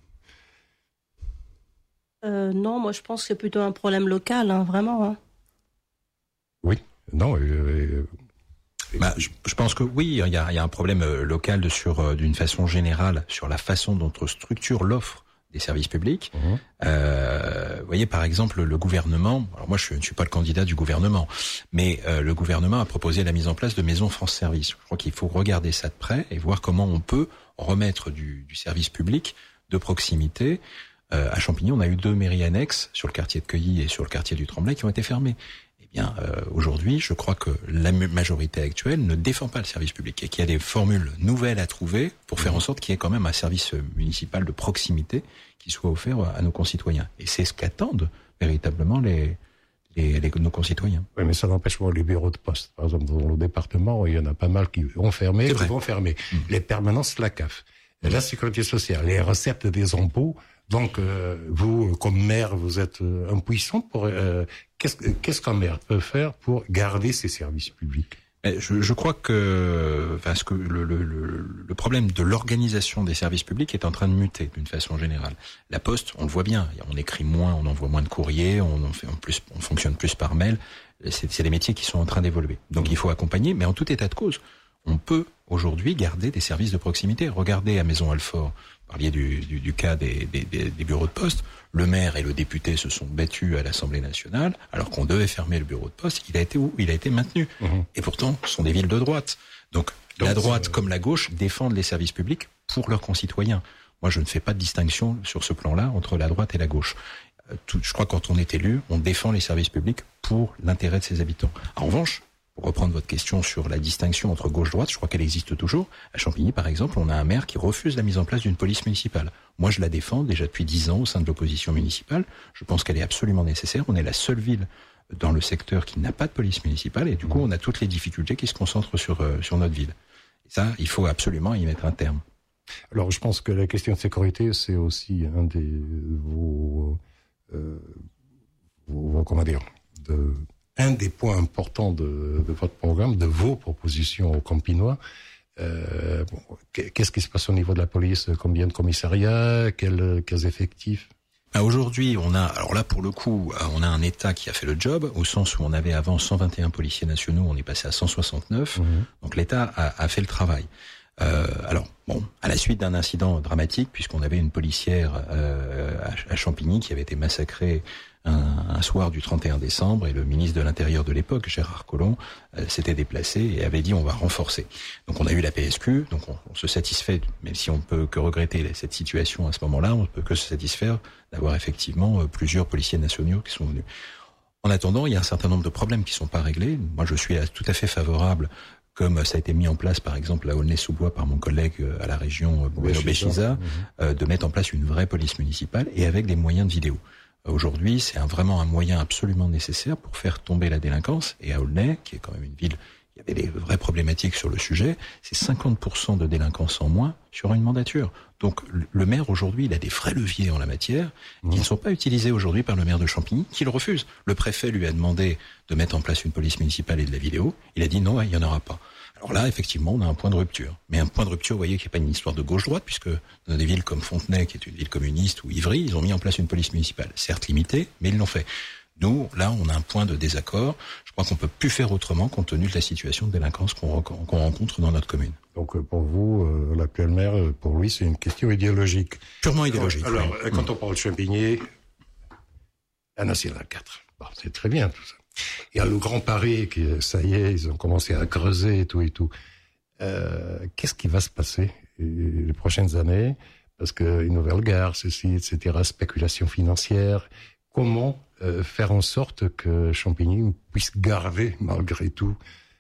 Euh, non, moi je pense que c'est plutôt un problème local, hein, vraiment. Hein. Oui, non. Euh, euh, Bah, je, je pense que oui, il y a, il y a un problème local de, sur, d'une façon générale sur la façon dont on structure l'offre des services publics. Mmh. Euh, vous voyez, par exemple, le gouvernement, alors moi je ne suis pas le candidat du gouvernement, mais euh, le gouvernement a proposé la mise en place de maisons France Service. Je crois qu'il faut regarder ça de près et voir comment on peut remettre du, du service public de proximité. Euh, à Champigny, on a eu deux mairies annexes sur le quartier de Queuilly et sur le quartier du Tremblay qui ont été fermées. Bien, euh, aujourd'hui, je crois que la majorité actuelle ne défend pas le service public et qu'il y a des formules nouvelles à trouver pour faire en sorte qu'il y ait quand même un service municipal de proximité qui soit offert à nos concitoyens. Et c'est ce qu'attendent véritablement les, les, les nos concitoyens. Oui, mais ça n'empêche pas les bureaux de poste. Par exemple, dans le département, il y en a pas mal qui ont fermé, qui vont fermer. Mmh. Les permanences, la C A F, mmh. la sécurité sociale, les recettes des impôts. Donc, euh, vous, comme maire, vous êtes euh, impuissant pour... Euh, qu'est-ce, qu'est-ce qu'un maire peut faire pour garder ses services publics? Je, je crois que, enfin, ce que le, le, le, le problème de l'organisation des services publics est en train de muter d'une façon générale. La Poste, on le voit bien, on écrit moins, on envoie moins de courriers, on en fait en plus, on fonctionne plus par mail. C'est, c'est des métiers qui sont en train d'évoluer. Donc, il faut accompagner, mais en tout état de cause, on peut aujourd'hui garder des services de proximité. Regardez à Maisons-Alfort, vous parliez du, du, du cas des, des, des bureaux de poste. Le maire et le député se sont battus à l'Assemblée nationale, alors qu'on devait fermer le bureau de poste. Il a été où? Il a été maintenu. Mmh. Et pourtant, ce sont des villes de droite. Donc, Donc la droite comme la gauche défendent les services publics pour leurs concitoyens. Moi, je ne fais pas de distinction sur ce plan-là entre la droite et la gauche. Tout, je crois que quand on est élu, on défend les services publics pour l'intérêt de ses habitants. En revanche, pour reprendre votre question sur la distinction entre gauche-droite, je crois qu'elle existe toujours. À Champigny, par exemple, on a un maire qui refuse la mise en place d'une police municipale. Moi, je la défends déjà depuis dix ans au sein de l'opposition municipale. Je pense qu'elle est absolument nécessaire. On est la seule ville dans le secteur qui n'a pas de police municipale et du coup, on a toutes les difficultés qui se concentrent sur, euh, sur notre ville. Et ça, il faut absolument y mettre un terme. Alors, je pense que la question de sécurité, c'est aussi un des vos, euh, vos comment dire, de, un des points importants de, de votre programme, de vos propositions aux Campinois. Euh, bon, qu'est-ce qui se passe au niveau de la police? Combien de commissariats? Quels, quels effectifs? Ah, aujourd'hui, on a, alors là, pour le coup, on a un État qui a fait le job, au sens où on avait avant cent vingt et un policiers nationaux, on est passé à cent soixante-neuf. Mmh. Donc l'État a, a fait le travail. Euh, alors, bon, à la suite d'un incident dramatique, puisqu'on avait une policière euh, à, à Champigny qui avait été massacrée un, un soir du trente et un décembre, et le ministre de l'Intérieur de l'époque, Gérard Collomb, euh, s'était déplacé et avait dit on va renforcer. Donc on a eu la P S Q, donc on, on se satisfait, même si on peut que regretter cette situation à ce moment-là, on ne peut que se satisfaire d'avoir effectivement plusieurs policiers nationaux qui sont venus. En attendant, il y a un certain nombre de problèmes qui ne sont pas réglés. Moi, je suis tout à fait favorable, comme ça a été mis en place, par exemple, à Aulnay-sous-Bois par mon collègue à la région Béchiza, mmh. de mettre en place une vraie police municipale et avec des moyens de vidéo. Aujourd'hui, c'est un, vraiment un moyen absolument nécessaire pour faire tomber la délinquance. Et à Aulnay, qui est quand même une ville, il y avait des vraies problématiques sur le sujet, c'est cinquante pour cent de délinquance en moins sur une mandature. Donc le maire aujourd'hui, il a des vrais leviers en la matière qui ne sont pas utilisés aujourd'hui par le maire de Champigny, qui le refuse. Le préfet lui a demandé de mettre en place une police municipale et de la vidéo. Il a dit non, il n'y en aura pas. Alors là, effectivement, on a un point de rupture. Mais un point de rupture, vous voyez, qui n'est pas une histoire de gauche-droite, puisque dans des villes comme Fontenay, qui est une ville communiste, ou Ivry, ils ont mis en place une police municipale. Certes limitée, mais ils l'ont fait. Nous, là, on a un point de désaccord. Je crois qu'on peut plus faire autrement compte tenu de la situation de délinquance qu'on, qu'on rencontre dans notre commune. Donc, pour vous, euh, l'actuel maire, pour lui, c'est une question idéologique. Purement idéologique. Alors, oui. quand mmh. on parle de Champigny, la Nationale quatre. Bon, c'est très bien, tout ça. Il y a le Grand Paris, qui, ça y est, ils ont commencé à creuser et tout et tout. Euh, qu'est-ce qui va se passer les prochaines années? Parce qu'une nouvelle gare, ceci, et cetera, spéculation financière. Comment euh, faire en sorte que Champigny puisse garder, malgré tout,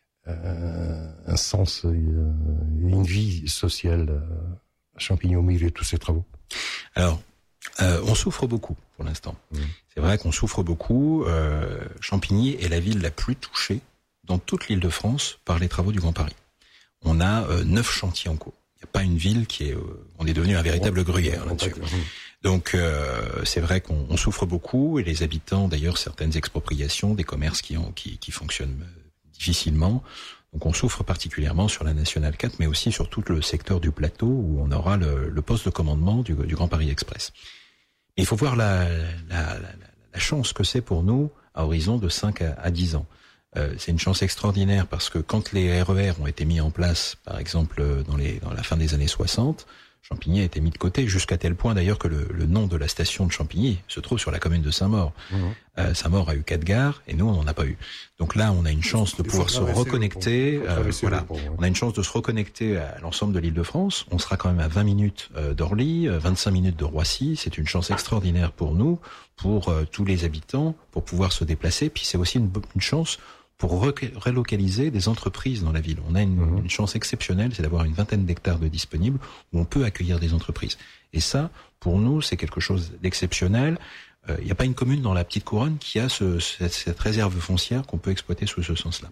euh, un sens et euh, une vie sociale euh, à Champigny au milieu de tous ces travaux? Alors, euh, on souffre beaucoup pour l'instant. Mmh. C'est vrai qu'on souffre beaucoup. Euh, Champigny est la ville la plus touchée dans toute l'Île-de-France par les travaux du Grand Paris. On a euh, neuf chantiers en cours. Il n'y a pas une ville qui est... Euh, on est devenu un véritable gruyère là-dessus. Donc euh, c'est vrai qu'on on souffre beaucoup et les habitants, d'ailleurs, certaines expropriations, des commerces qui, ont, qui, qui fonctionnent difficilement. Donc on souffre particulièrement sur la Nationale quatre, mais aussi sur tout le secteur du plateau où on aura le, le poste de commandement du, du Grand Paris Express. Mais il faut voir la, la, la, la chance que c'est pour nous à horizon de cinq à dix ans. Euh, c'est une chance extraordinaire parce que quand les R E R ont été mis en place, par exemple dans, les, dans la fin des années soixante, Champigny a été mis de côté, jusqu'à tel point d'ailleurs que le, le nom de la station de Champigny se trouve sur la commune de Saint-Maur. Mmh. Euh, Saint-Maur a eu quatre gares et nous on n'en a pas eu. Donc là on a une chance de pouvoir se reconnecter. Euh, voilà, pont, ouais. On a une chance de se reconnecter à l'ensemble de l'Île-de-France. On sera quand même à vingt minutes euh, d'Orly, vingt-cinq minutes de Roissy. C'est une chance extraordinaire pour nous, pour euh, tous les habitants, pour pouvoir se déplacer. Puis c'est aussi une, une chance pour relocaliser des entreprises dans la ville. On a une, mmh. une chance exceptionnelle, c'est d'avoir une vingtaine d'hectares de disponibles où on peut accueillir des entreprises. Et ça, pour nous, c'est quelque chose d'exceptionnel. Il euh, n'y a pas une commune dans la petite couronne qui a ce, cette, cette réserve foncière qu'on peut exploiter sous ce sens-là.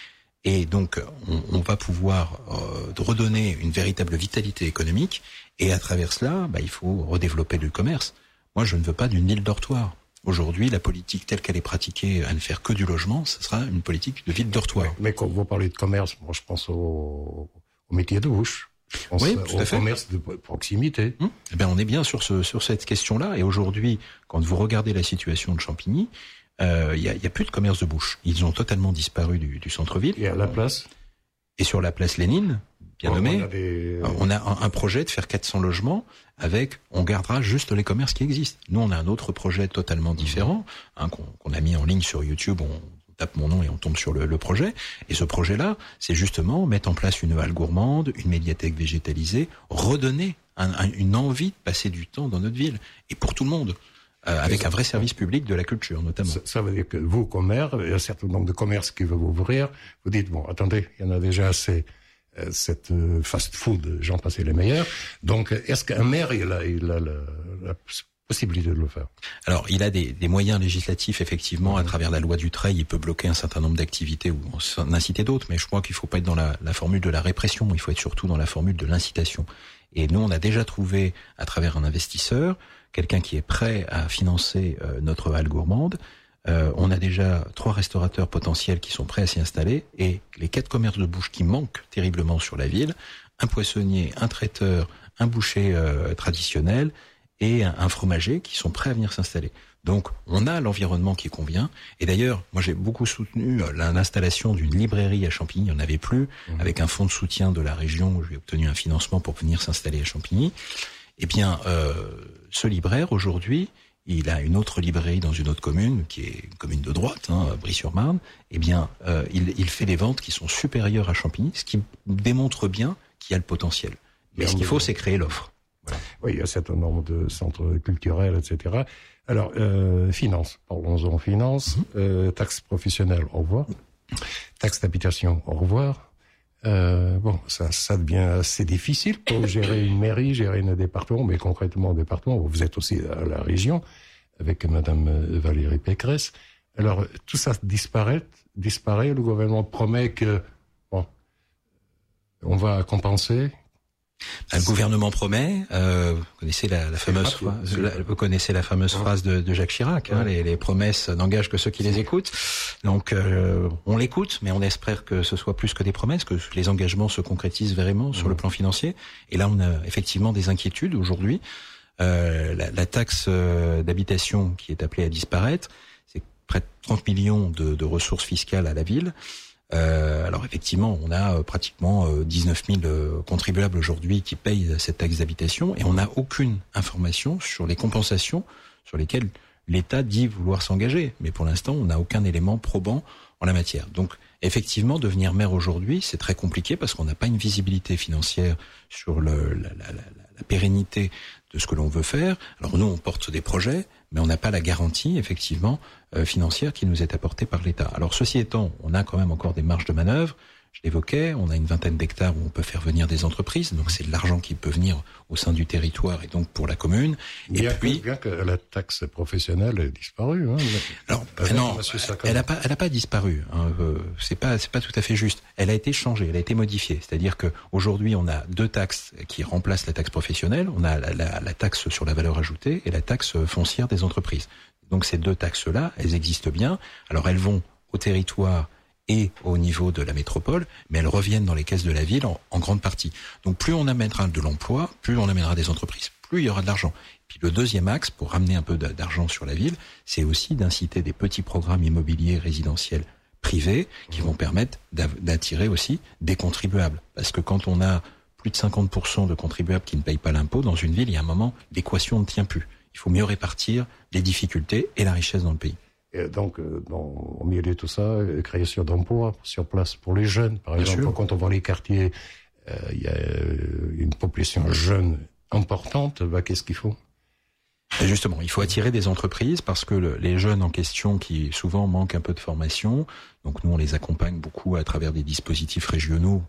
Et donc, on, on va pouvoir euh, redonner une véritable vitalité économique. Et à travers cela, bah, il faut redévelopper le commerce. Moi, je ne veux pas d'une île dortoir. Aujourd'hui, la politique telle qu'elle est pratiquée à ne faire que du logement, ce sera une politique de ville dortoir. Mais, mais quand vous parlez de commerce, moi je pense au, au métier de bouche. Je pense oui, tout à au fait. Commerce de proximité. Hum, eh bien, on est bien sur ce sur cette question-là. Et aujourd'hui, quand vous regardez la situation de Champigny, il euh, y, a, y a plus de commerce de bouche. Ils ont totalement disparu du, du centre-ville. Et à la place Et sur la place Lénine, bien on, nommé. On a, des... on a un, un projet de faire quatre cents logements avec, on gardera juste les commerces qui existent. Nous, on a un autre projet totalement différent, hein, qu'on, qu'on a mis en ligne sur YouTube. On tape mon nom et on tombe sur le, le projet. Et ce projet-là, c'est justement mettre en place une halle gourmande, une médiathèque végétalisée, redonner un, un, une envie de passer du temps dans notre ville. Et pour tout le monde. Euh, avec un vrai service public de la culture, notamment. Ça, ça veut dire que vous, comme maire, il y a un certain nombre de commerces qui veulent ouvrir. Vous dites, bon, attendez, il y en a déjà assez, euh, cette euh, fast-food, j'en passais les meilleurs. Donc, est-ce qu'un maire, il a, il a la, la possibilité de le faire? Alors, il a des, des moyens législatifs, effectivement, à travers la loi du Treil, il peut bloquer un certain nombre d'activités ou en inciter d'autres, mais je crois qu'il ne faut pas être dans la, la formule de la répression, il faut être surtout dans la formule de l'incitation. Et nous, on a déjà trouvé, à travers un investisseur, quelqu'un qui est prêt à financer euh, notre halle gourmande. Euh, on a déjà trois restaurateurs potentiels qui sont prêts à s'y installer et les quatre commerces de bouche qui manquent terriblement sur la ville, un poissonnier, un traiteur, un boucher euh, traditionnel et un, un fromager qui sont prêts à venir s'installer. Donc on a l'environnement qui convient. Et d'ailleurs, moi j'ai beaucoup soutenu l'installation d'une librairie à Champigny, il n'y en avait plus, mmh. avec un fonds de soutien de la région, j'ai obtenu un financement pour venir s'installer à Champigny. Eh bien, euh, ce libraire, aujourd'hui, il a une autre librairie dans une autre commune, qui est une commune de droite, hein, Brie-sur-Marne. Eh bien, euh, il, il fait des ventes qui sont supérieures à Champigny, ce qui démontre bien qu'il y a le potentiel. Mais ce qu'il faut, c'est créer l'offre. Voilà. Oui, il y a un certain nombre de centres culturels, et cetera. Alors, euh, finances, parlons-en finances. Mm-hmm. Euh, taxe professionnelle, au revoir. Taxe d'habitation, au revoir. Euh, bon, ça, ça devient assez difficile pour gérer une mairie, gérer un département, mais concrètement au département, vous êtes aussi à la région, avec Madame Valérie Pécresse. Alors, tout ça disparaît, disparaît, le gouvernement promet que, bon, on va compenser. Le gouvernement promet, euh, vous connaissez la, la fameuse phrase, la, vous connaissez la fameuse phrase de, de Jacques Chirac, hein, les, les promesses n'engagent que ceux qui les écoutent. Donc euh, on l'écoute, mais on espère que ce soit plus que des promesses, que les engagements se concrétisent vraiment sur le plan financier. Et là, on a effectivement des inquiétudes aujourd'hui. Euh, la, la taxe d'habitation qui est appelée à disparaître, c'est près de trente millions de, de ressources fiscales à la ville. Euh, alors effectivement, on a euh, pratiquement euh, dix-neuf mille euh, contribuables aujourd'hui qui payent cette taxe d'habitation et on n'a aucune information sur les compensations sur lesquelles l'État dit vouloir s'engager. Mais pour l'instant, on n'a aucun élément probant en la matière. Donc effectivement, devenir maire aujourd'hui, c'est très compliqué parce qu'on n'a pas une visibilité financière sur le, la, la, la, la pérennité de ce que l'on veut faire. Alors nous, on porte des projets, mais on n'a pas la garantie, effectivement, euh, financière qui nous est apportée par l'État. Alors ceci étant, on a quand même encore des marges de manœuvre. Je l'évoquais, on a une vingtaine d'hectares où on peut faire venir des entreprises, donc c'est de l'argent qui peut venir au sein du territoire et donc pour la commune. Bien et puis, que, bien que la taxe professionnelle ait disparu. Hein, alors non, elle n'a pas, elle a pas disparu. Hein, euh, c'est pas, c'est pas tout à fait juste. Elle a été changée, elle a été modifiée. C'est-à-dire que aujourd'hui, on a deux taxes qui remplacent la taxe professionnelle. On a la, la, la taxe sur la valeur ajoutée et la taxe foncière des entreprises. Donc ces deux taxes-là, elles existent bien. Alors elles vont au territoire et au niveau de la métropole, mais elles reviennent dans les caisses de la ville en, en grande partie. Donc plus on amènera de l'emploi, plus on amènera des entreprises, plus il y aura de l'argent. Puis le deuxième axe, pour ramener un peu d'argent sur la ville, c'est aussi d'inciter des petits programmes immobiliers résidentiels privés qui vont permettre d'attirer aussi des contribuables. Parce que quand on a plus de cinquante pour cent de contribuables qui ne payent pas l'impôt, dans une ville, il y a un moment, l'équation ne tient plus. Il faut mieux répartir les difficultés et la richesse dans le pays. Et donc, dans, au milieu de tout ça, création d'emplois sur place pour les jeunes. Par Bien exemple, sûr. Quand on voit les quartiers, euh, il y a une population jeune importante. Bah, qu'est-ce qu'il faut ? Et justement, il faut attirer des entreprises parce que le, les jeunes en question qui souvent manquent un peu de formation, donc nous on les accompagne beaucoup à travers des dispositifs régionaux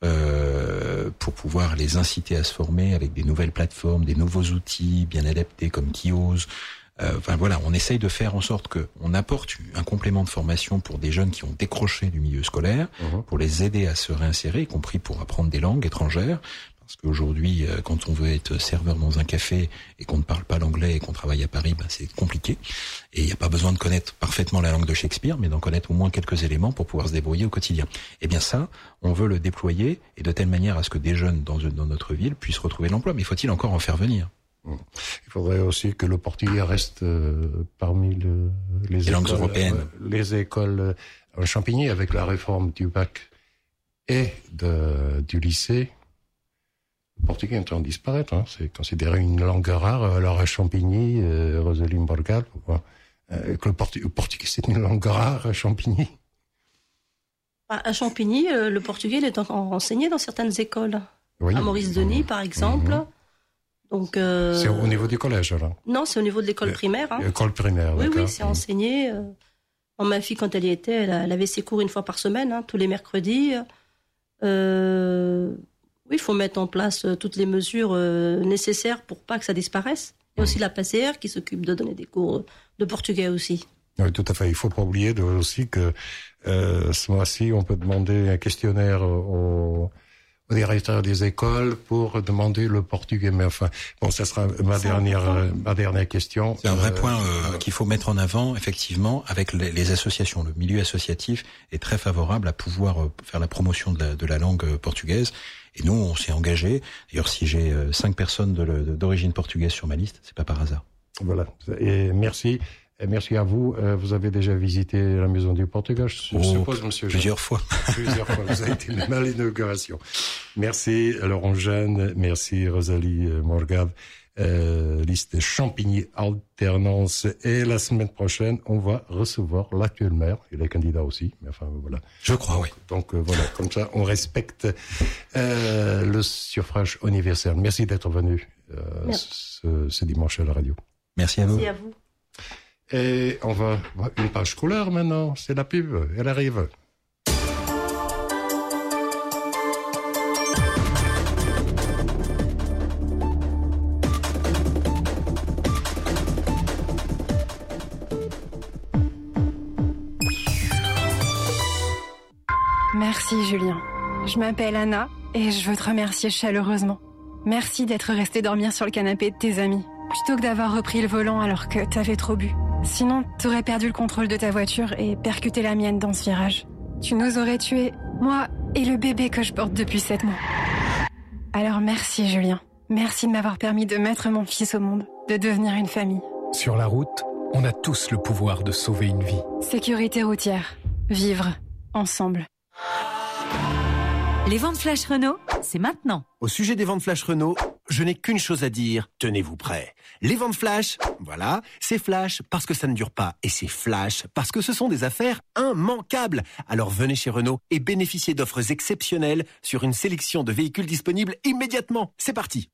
euh, pour pouvoir les inciter à se former avec des nouvelles plateformes, des nouveaux outils bien adaptés comme Kios. Euh, enfin voilà, on essaye de faire en sorte que on apporte un complément de formation pour des jeunes qui ont décroché du milieu scolaire, mmh. pour les aider à se réinsérer, y compris pour apprendre des langues étrangères. Parce qu'aujourd'hui, quand on veut être serveur dans un café et qu'on ne parle pas l'anglais et qu'on travaille à Paris, ben c'est compliqué. Et il n'y a pas besoin de connaître parfaitement la langue de Shakespeare, mais d'en connaître au moins quelques éléments pour pouvoir se débrouiller au quotidien. Et bien ça, on veut le déployer et de telle manière à ce que des jeunes dans, dans notre ville puissent retrouver l'emploi. Mais faut-il encore en faire venir ? Il faudrait aussi que le portugais reste euh, parmi le, les, les écoles, langues européennes. Euh, les écoles en Champigny avec la réforme du bac et de, du lycée. Le portugais est en train de disparaître. Hein. C'est considéré une langue rare. Alors à Champigny, euh, Rosalie Morgado, euh, que le, portu- le portugais c'est une langue rare à Champigny. À Champigny, euh, le portugais il est en- enseigné dans certaines écoles. Oui. À Maurice-Denis, par exemple. Mmh. Donc, euh... C'est au niveau du collège, alors. Non, c'est au niveau de l'école Euh, primaire. Hein. École primaire, Oui, d'accord. oui, c'est enseigné. Euh... Bon, ma fille, quand elle y était, elle, a- elle avait ses cours une fois par semaine, hein, tous les mercredis. Euh... Oui, il faut mettre en place euh, toutes les mesures euh, nécessaires pour pas que ça disparaisse. Il y a aussi la P C R qui s'occupe de donner des cours de portugais aussi. Oui, tout à fait. Il faut pas oublier de, aussi que euh, ce mois-ci, on peut demander un questionnaire au, au directeur des écoles pour demander le portugais. Mais enfin, bon, ça sera ma C'est dernière, euh, ma dernière question. C'est un vrai Euh, point euh, qu'il faut mettre en avant, effectivement, avec les, les associations. Le milieu associatif est très favorable à pouvoir euh, faire la promotion de la, de la langue euh, portugaise. Et nous, on s'est engagé. D'ailleurs, si j'ai euh, cinq personnes de le- de- d'origine portugaise sur ma liste, c'est pas par hasard. Voilà. Et merci. Et merci à vous. Euh, vous avez déjà visité la maison du Portugal, je Oh, suppose, monsieur Jean. plusieurs fois. Plusieurs fois. Vous avez été même à l'inauguration. Merci Laurent Jeanne. Merci Rosalie euh, Morgade. Euh, liste Champigny Alternance. Et la semaine prochaine, on va recevoir l'actuel maire. Il est candidat aussi. Mais enfin, voilà. Je crois, oui. Donc, euh, voilà. Comme ça, on respecte euh, le suffrage universel. Merci d'être venu euh, ce, ce dimanche à la radio. Merci à vous. Merci à vous. Et on va une page couleur maintenant. C'est la pub. Elle arrive. Merci Julien. Je m'appelle Anna et je veux te remercier chaleureusement. Merci d'être resté dormir sur le canapé de tes amis, plutôt que d'avoir repris le volant alors que t'avais trop bu. Sinon, t'aurais perdu le contrôle de ta voiture et percuté la mienne dans ce virage. Tu nous aurais tués, moi et le bébé que je porte depuis sept mois. Alors merci Julien. Merci de m'avoir permis de mettre mon fils au monde, de devenir une famille. Sur la route, on a tous le pouvoir de sauver une vie. Sécurité routière. Vivre ensemble. Les ventes flash Renault, c'est maintenant. Au sujet des ventes flash Renault, je n'ai qu'une chose à dire. Tenez-vous prêts. Les ventes flash, voilà, c'est flash parce que ça ne dure pas. Et c'est flash parce que ce sont des affaires immanquables. Alors venez chez Renault et bénéficiez d'offres exceptionnelles sur une sélection de véhicules disponibles immédiatement. C'est parti.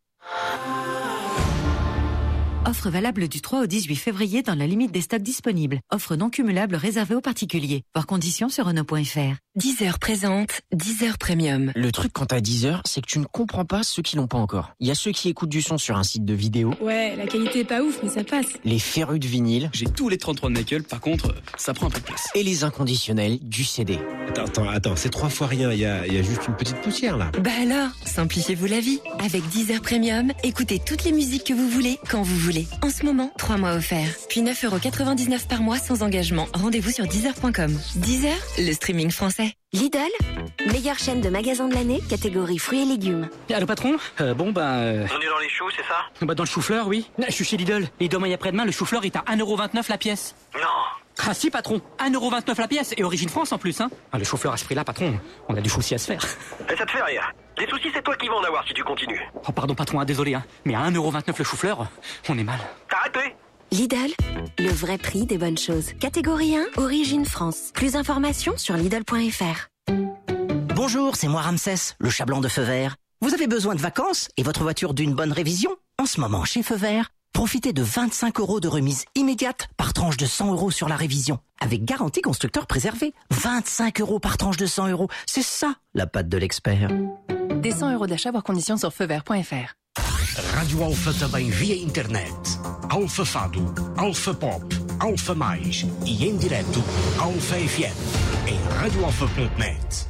Offre valable du trois au dix-huit février dans la limite des stocks disponibles. Offre non cumulable réservée aux particuliers. Voir conditions sur Renault point F R. Deezer présente Deezer Premium. Le truc quand t'as Deezer, c'est que tu ne comprends pas ceux qui l'ont pas encore. Il y a ceux qui écoutent du son sur un site de vidéo. Ouais, la qualité est pas ouf, mais ça passe. Les férus de vinyle. J'ai tous les trente-trois de Michael, par contre, ça prend un peu de place. Et les inconditionnels du C D. Attends, attends, attends, c'est trois fois rien. Il y a, il y a juste une petite poussière là. Bah alors, simplifiez-vous la vie. Avec Deezer Premium, écoutez toutes les musiques que vous voulez, quand vous voulez. En ce moment, trois mois offerts. Puis neuf euros quatre-vingt-dix-neuf par mois sans engagement. Rendez-vous sur deezer point com. Deezer, le streaming français. Lidl, meilleure chaîne de magasins de l'année, catégorie fruits et légumes. Allô patron, euh, bon bah... Euh... On est dans les choux, c'est ça? Bah dans le chou-fleur, oui. Je suis chez Lidl. Et demain et après-demain, le chou-fleur est à un euro vingt-neuf la pièce. Non. Ah si patron, un euro vingt-neuf la pièce. Et origine France en plus, hein. Ah, le chou-fleur à ce prix-là, patron, on a du souci à se faire. Et ça te fait rire. Les soucis, c'est toi qui vas en avoir si tu continues. Oh pardon patron, ah, désolé, hein. Mais à un euro vingt-neuf le chou-fleur, on est mal. T'as arrêté? Lidl, le vrai prix des bonnes choses. Catégorie un, origine France. Plus d'informations sur Lidl point F R. Bonjour, c'est moi Ramsès, le chat blanc de Feu Vert. Vous avez besoin de vacances et votre voiture d'une bonne révision? En ce moment, chez Feu Vert, profitez de vingt-cinq euros de remise immédiate par tranche de cent euros sur la révision. Avec garantie constructeur préservé. vingt-cinq euros par tranche de cent euros. C'est ça, la patte de l'expert. Des cent euros d'achat, voire conditions sur feu vert point F R. Rádio Alfa também via internet. Alfa Fado, Alfa Pop, Alfa Mais e em direto Alfa F M em rádio alfa ponto net.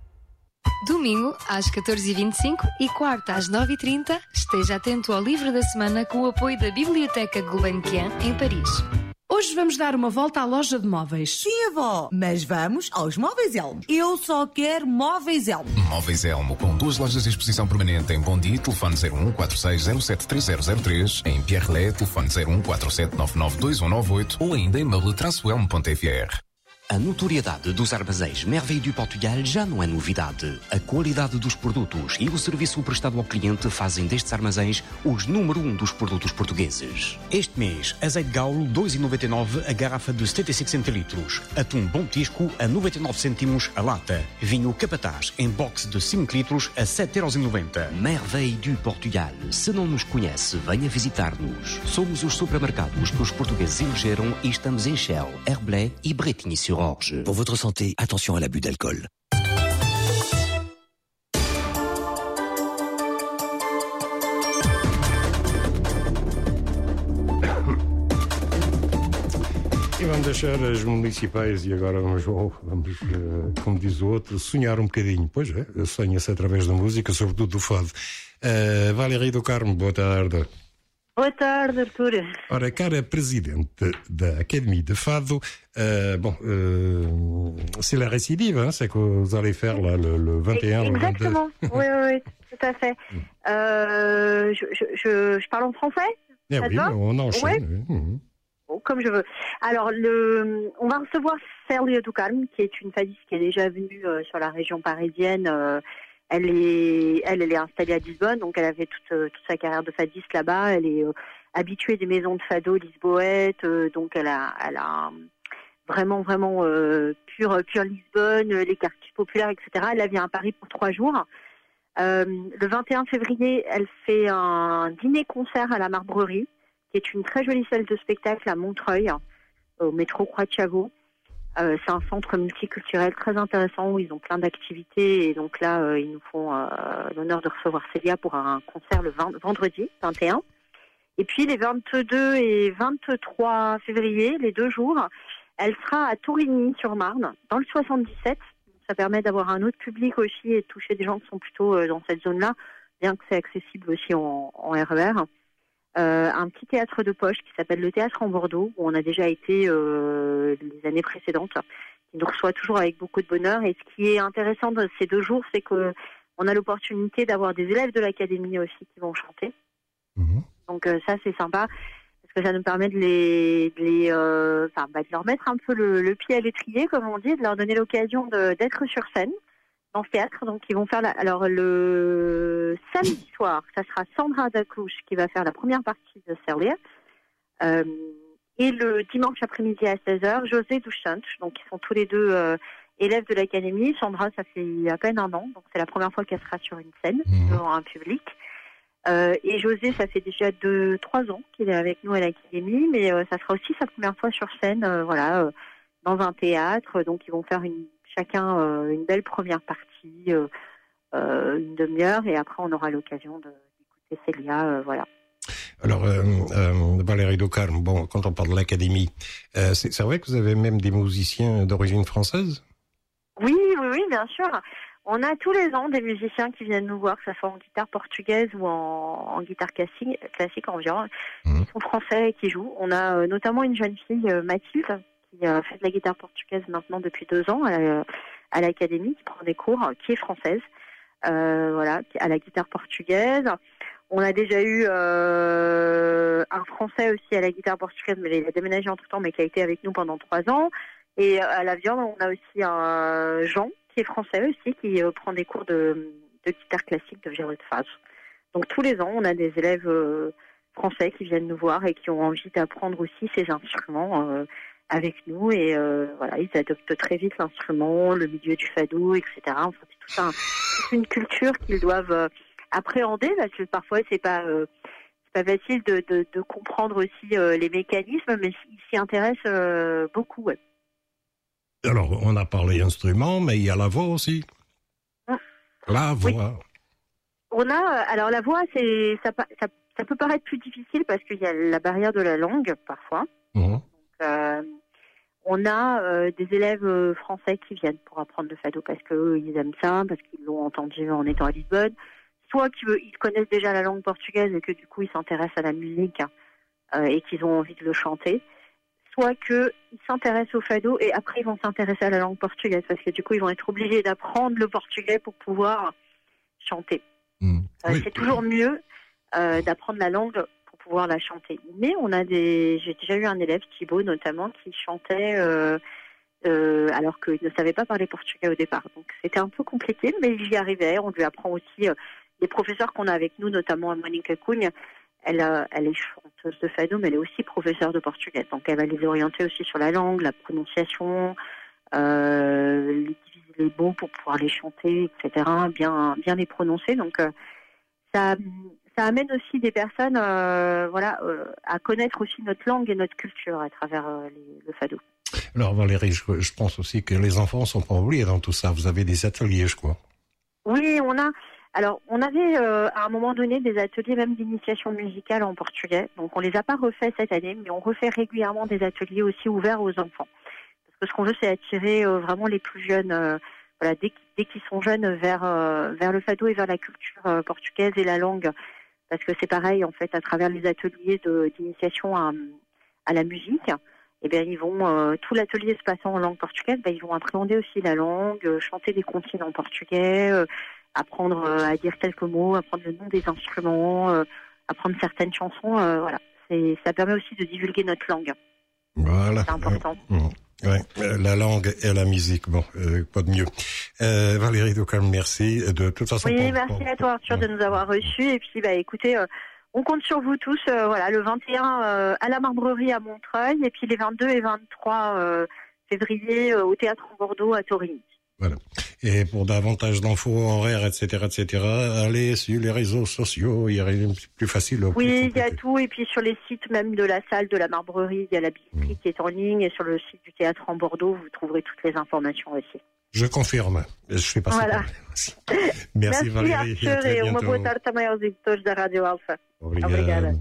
Domingo, às catorze e vinte e cinco e quarta, às nove e trinta, esteja atento ao livro da semana com o apoio da Biblioteca Gulbenkian, em Paris. Hoje vamos dar uma volta à loja de móveis. Sim, avó, mas vamos aos Móveis Elmo. Eu só quero Móveis Elmo. Móveis Elmo, com duas lojas de exposição permanente em Bondi, telefone zero um quatro seis zero sete três zero zero três, em Pierre-Lé, telefone zero um quatro sete nove nove dois um nove oito ou ainda em meuble traço elmo ponto F R. A notoriedade dos armazéns Merveille do Portugal já não é novidade. A qualidade dos produtos e o serviço prestado ao cliente fazem destes armazéns os número um dos produtos portugueses. Este mês, azeite Gaulo dois vírgula noventa e nove a garrafa de setenta e cinco centilitros. Atum Bom Tisco a noventa e nove cêntimos a lata. Vinho Capataz em box de cinco litros a sete vírgula noventa euros. Merveille do Portugal. Se não nos conhece, venha visitar-nos. Somos os supermercados que os portugueses elegeram e estamos em Shell, Herblay e Bretigny-sur-Orge. Pour votre santé, attention à l'abus d'alcool. E vamos deixar as municipais e agora vamos, vamos, como diz o outro, sonhar um bocadinho. Pois é, sonha-se através da música, sobretudo do fado. Uh, Valérie do Carmo, boa tarde. Boa tarde, Arthur. Ora, cara presidente da Académie de Fado, euh, bon, euh, c'est la récidive, hein, c'est que vous allez faire là, le, le vingt et un, Exactement. le vingt-deux. Oui, oui, oui, tout à fait. Euh, je, je, je, je parle en français. Eh ça oui, te va? on enchaîne. Ouais. Oui. Mmh. Bon, comme je veux. Alors, le, on va recevoir Célia Ducarme, qui est une fadiste qui est déjà venue euh, sur la région parisienne. Euh, Elle est, elle, elle est installée à Lisbonne, donc elle a fait toute, toute sa carrière de fadiste là-bas. Elle est euh, habituée des maisons de fado lisboètes, euh, donc elle a, elle a vraiment, vraiment euh, pure, pure Lisbonne, les quartiers populaires, et cetera. Elle vient à Paris pour trois jours. Euh, le vingt et un février, elle fait un dîner-concert à la Marbrerie, qui est une très jolie salle de spectacle à Montreuil, au métro Croix-de-Chavaux. Euh, c'est un centre multiculturel très intéressant où ils ont plein d'activités et donc là euh, ils nous font euh, l'honneur de recevoir Célia pour un concert le vingt, vendredi vingt et un. Et puis les vingt-deux et vingt-trois février, les deux jours, elle sera à Tourigny-sur-Marne dans le soixante-dix-sept. Ça permet d'avoir un autre public aussi et de toucher des gens qui sont plutôt euh, dans cette zone-là, bien que c'est accessible aussi en, en R E R. Euh, un petit théâtre de poche qui s'appelle le Théâtre en Bordeaux, où on a déjà été euh, les années précédentes, qui nous reçoit toujours avec beaucoup de bonheur. Et ce qui est intéressant de ces deux jours, c'est que on a l'opportunité d'avoir des élèves de l'académie aussi qui vont chanter. Mmh. Donc euh, ça c'est sympa, parce que ça nous permet de les, de, les, euh, enfin, bah, de leur mettre un peu le, le pied à l'étrier, comme on dit, de leur donner l'occasion de, d'être sur scène dans ce théâtre. Donc ils vont faire la... alors le samedi soir, ça sera Sandra Dacouche qui va faire la première partie de Célia, euh, et le dimanche après-midi à seize heures, José Duchant, donc ils sont tous les deux euh, élèves de l'académie. Sandra, ça fait à peine un an, donc c'est la première fois qu'elle sera sur une scène devant un public, euh, et José, ça fait déjà deux trois ans qu'il est avec nous à l'académie, mais euh, ça sera aussi sa première fois sur scène, euh, voilà, euh, dans un théâtre. Donc ils vont faire une chacun euh, une belle première partie, euh, euh, une demi-heure, et après on aura l'occasion de, d'écouter Célia, euh, voilà. Alors, euh, euh, Valérie do Carmo, bon, quand on parle de l'académie, euh, c'est, c'est vrai que vous avez même des musiciens d'origine française? Oui, oui, oui, bien sûr. On a tous les ans des musiciens qui viennent nous voir, que ce soit en guitare portugaise ou en, en guitare classique, classique en violon. Mmh. Ils sont français et qui jouent. On a euh, notamment une jeune fille, euh, Mathilde, qui euh, fait de la guitare portugaise maintenant depuis deux ans à, la, à l'académie, qui prend des cours, qui est française, euh, voilà, à la guitare portugaise. On a déjà eu euh, un Français aussi à la guitare portugaise, mais il a déménagé en tout temps, mais qui a été avec nous pendant trois ans. Et à la viande, on a aussi un Jean, qui est français aussi, qui euh, prend des cours de, de guitare classique, de violon de phase. Donc tous les ans, on a des élèves euh, français qui viennent nous voir et qui ont envie d'apprendre aussi ces instruments euh, avec nous. Et euh, voilà, ils adoptent très vite l'instrument, le milieu du fado, et cetera. Enfin, c'est tout un, toute une culture qu'ils doivent euh, appréhender, parce que parfois c'est pas euh, c'est pas facile de, de, de comprendre aussi euh, les mécanismes, mais ils s'y intéressent euh, beaucoup. Ouais. Alors, on a parlé instruments, mais il y a la voix aussi. Ah. La voix. Oui. On a, alors la voix, c'est ça, ça, ça peut paraître plus difficile parce qu'il y a la barrière de la langue parfois. Mmh. Donc, euh, on a euh, des élèves français qui viennent pour apprendre le fado parce qu'eux, ils aiment ça, parce qu'ils l'ont entendu en étant à Lisbonne. Soit qu'ils connaissent déjà la langue portugaise et que du coup, ils s'intéressent à la musique euh, et qu'ils ont envie de le chanter. Soit qu'ils s'intéressent au fado et après ils vont s'intéresser à la langue portugaise parce que du coup ils vont être obligés d'apprendre le portugais pour pouvoir chanter. Mmh. Euh, oui. C'est toujours mieux euh, d'apprendre la langue pour pouvoir la chanter. Mais on a des, j'ai déjà eu un élève, Thibaut notamment, qui chantait, euh, euh, alors qu'il ne savait pas parler portugais au départ. Donc c'était un peu compliqué, mais il y arrivait. On lui apprend aussi, euh, les professeurs qu'on a avec nous, notamment Monica Cunha, elle, euh, elle est chanteuse de fado, mais elle est aussi professeure de portugais. Donc elle va les orienter aussi sur la langue, la prononciation, euh, les, les mots pour pouvoir les chanter, et cetera, bien, bien les prononcer. Donc euh, ça... Ça amène aussi des personnes euh, voilà, euh, à connaître aussi notre langue et notre culture à travers euh, les, le fado. Alors Valérie, je, je pense aussi que les enfants ne sont pas oubliés dans tout ça. Vous avez des ateliers, je crois. Oui, on a. Alors, on avait euh, à un moment donné des ateliers même d'initiation musicale en portugais. Donc, on les a pas refaits cette année, mais on refait régulièrement des ateliers aussi ouverts aux enfants. Parce que ce qu'on veut, c'est attirer euh, vraiment les plus jeunes. Euh, voilà, dès, dès qu'ils sont jeunes, vers euh, vers le fado et vers la culture euh, portugaise et la langue. Parce que c'est pareil, en fait, à travers les ateliers de, d'initiation à, à la musique, eh bien, ils vont, euh, tout l'atelier se passant en langue portugaise, ben, ils vont appréhender aussi la langue, euh, chanter des comptines en portugais, euh, apprendre euh, à dire quelques mots, apprendre le nom des instruments, euh, apprendre certaines chansons, euh, voilà. C'est, ça permet aussi de divulguer notre langue. Voilà. C'est important. Mmh. Ouais, la langue et la musique, bon, euh, pas de mieux. Euh, Valérie Do Carmo, merci. De toute façon. Oui, pour, merci pour, à toi Arthur de nous avoir reçus. Et puis, bah, écoutez, euh, on compte sur vous tous. Euh, voilà, le vingt et un euh, à la Marbrerie à Montreuil, et puis les vingt-deux et vingt-trois euh, février euh, au Théâtre en Bordeaux à Torigny. Voilà. Et pour davantage d'infos, horaires, et cetera, et cetera, allez sur les réseaux sociaux, il y a rien plus facile. Oui, il y a tout. Et puis sur les sites même de la salle de la Marbrerie, il y a la billetterie mmh. qui est en ligne. Et sur le site du Théâtre en Bordeaux, vous trouverez toutes les informations aussi. Je confirme. Je fais passer voilà. par là aussi. Merci, Merci Valérie. Arthur, et uma boa tarde também aos editores da Rádio Alfa. Obrigado. Obrigada.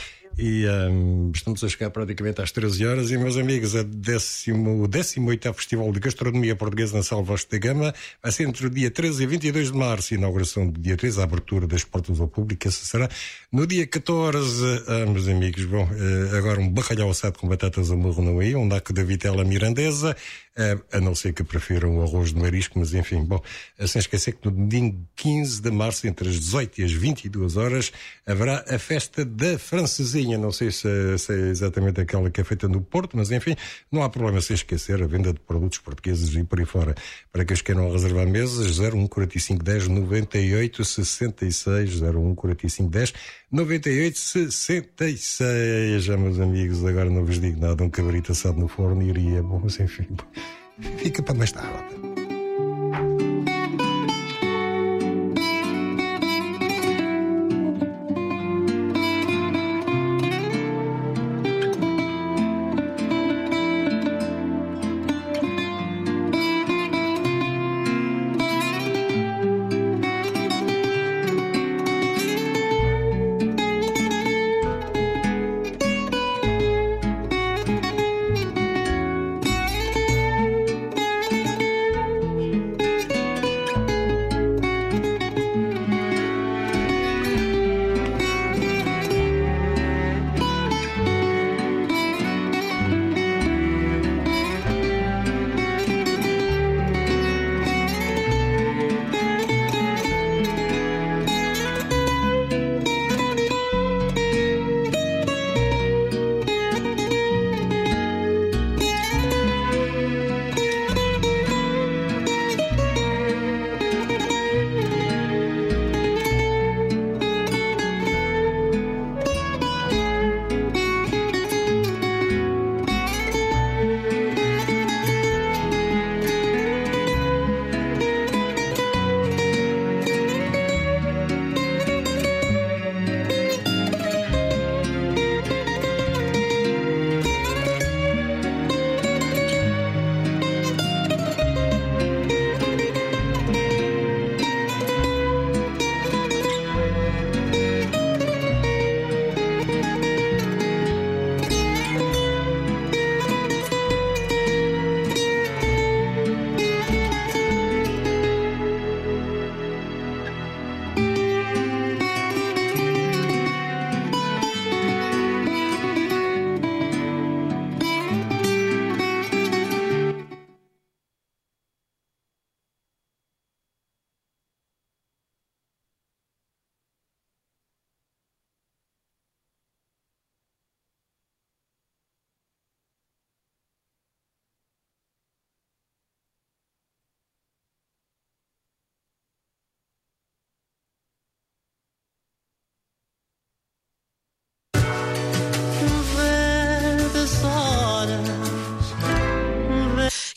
E um, estamos a chegar praticamente às treze horas e, meus amigos, a décimo, o décimo oitavo Festival de Gastronomia Portuguesa na Sala Vasco da Gama vai ser entre o dia treze e vinte e dois de março, inauguração do dia treze, a abertura das portas ao público. Essa será no dia catorze, ah, meus amigos. Bom, agora um bacalhau assado com batatas a morro não é, um naco da vitela mirandesa, a não ser que prefiram o arroz de marisco, mas enfim, bom, sem esquecer que no domingo quinze de março, entre as dezoito e as vinte e duas horas, haverá a festa da Francesinha. Não sei se, se é exatamente aquela que é feita no Porto, mas enfim, não há problema sem esquecer a venda de produtos portugueses e por aí fora. Para que os queiram reservar mesas, zero um quarenta e cinco dez noventa e oito sessenta e seis, zero um quarenta e cinco dez noventa e oito sessenta e seis. Já, meus amigos, agora não vos digo nada, um cabrito assado no forno iria, bom, mas enfim, fica para mais tarde.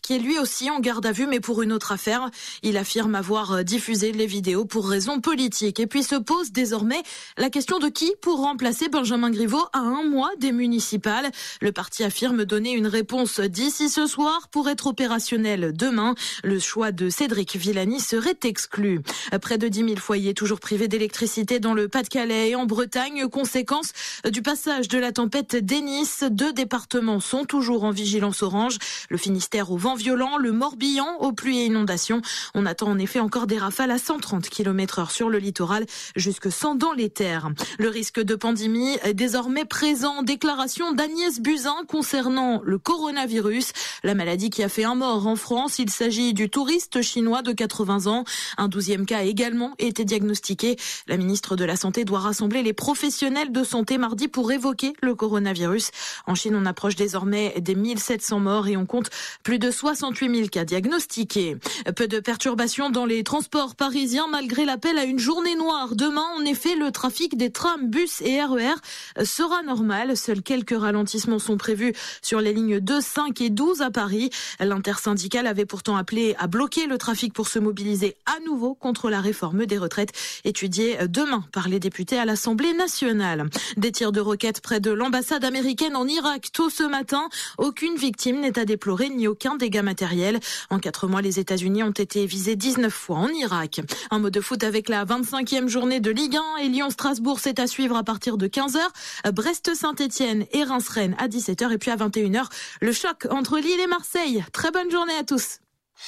qui est lui aussi en garde à vue, mais pour une autre affaire. Il affirme avoir diffusé les vidéos pour raisons politiques. Et puis se pose désormais la question de qui pour remplacer Benjamin Griveaux à un mois des municipales. Le parti affirme donner une réponse d'ici ce soir pour être opérationnel demain. Le choix de Cédric Villani serait exclu. Près de dix mille foyers toujours privés d'électricité dans le Pas-de-Calais et en Bretagne, conséquence du passage de la tempête Denis. Deux départements sont toujours en vigilance orange. Le Finistère au vent violent, le Morbihan aux pluies et inondations. On attend en effet encore des rafales à cent trente kilomètres heure sur le littoral, jusque cent dans les terres. Le risque de pandémie est désormais présent. Déclaration d'Agnès Buzyn concernant le coronavirus. La maladie qui a fait un mort en France. Il s'agit du touriste chinois de quatre-vingts ans. Un douzième cas a également été diagnostiqué. La ministre de la Santé doit rassembler les professionnels de santé mardi pour évoquer le coronavirus. En Chine, on approche désormais des mille sept cents morts et on compte plus de soixante-huit mille cas diagnostiqués. Peu de perturbations dans les transports parisiens malgré l'appel à une journée noire. Demain, en effet, le trafic des trams, bus et R E R sera normal. Seuls quelques ralentissements sont prévus sur les lignes deux, cinq et douze à Paris. L'intersyndicale avait pourtant appelé à bloquer le trafic pour se mobiliser à nouveau contre la réforme des retraites étudiée demain par les députés à l'Assemblée nationale. Des tirs de roquettes près de l'ambassade américaine en Irak tôt ce matin. Aucune victime n'est à déplorer ni aucun dégât matériel. En quatre mois, les États-Unis ont été visés dix-neuf fois en Irak. Un mot de foot avec la vingt-cinquième journée de Ligue un et Lyon-Strasbourg, c'est à suivre à partir de quinze heures. Brest-Saint-Etienne et Reims-Rennes à dix-sept heures et puis à vingt et une heures, le choc entre Lille et Marseille. Très bonne journée à tous.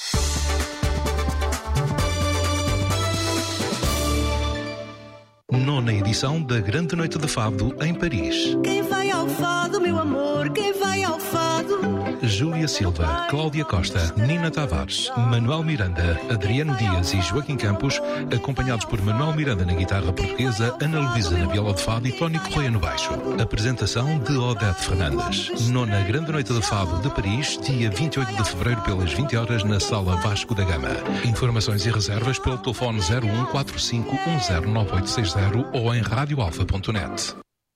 Nona edição da Grande Noite de Fado em Paris. Quem vai ao fado, meu amor, quem vai ao fado? Júlia Silva, Cláudia Costa, Nina Tavares, Manuel Miranda, Adriano Dias e Joaquim Campos, acompanhados por Manuel Miranda na guitarra portuguesa, Ana Luísa na viola de fado e Tony Correia no baixo. Apresentação de Odete Fernandes. Nona Grande Noite de Fado de Paris, dia vinte e oito de fevereiro pelas vinte horas na Sala Vasco da Gama. Informações e reservas pelo telefone zero um quatro cinco um zero nove oito seis zero ou em radioalfa ponto net.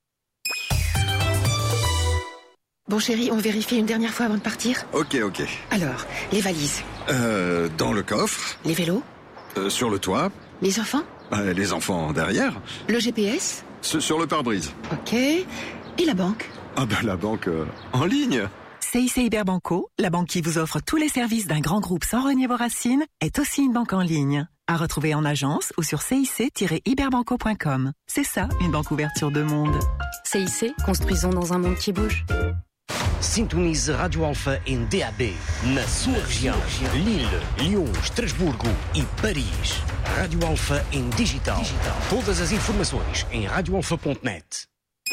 Bon chéri, on vérifie une dernière fois avant de partir? Ok, ok. Alors, les valises? Euh, dans le coffre. Les vélos? Euh, sur le toit. Les enfants? Euh, les enfants derrière. Le G P S? Ce, sur le pare-brise. Ok. Et la banque? Ah ben la banque euh, en ligne. C I C Iberbanco, la banque qui vous offre tous les services d'un grand groupe sans renier vos racines, est aussi une banque en ligne. À retrouver en agence ou sur cic tiret iberbanco point com. C'est ça, une banque ouverte sur deux mondes. C I C, construisons dans un monde qui bouge. Sintonize Rádio Alfa em D A B, na sua região. Lille, Lyon, Estrasburgo e Paris. Rádio Alfa em digital. Todas as informações em rádio alfa ponto net.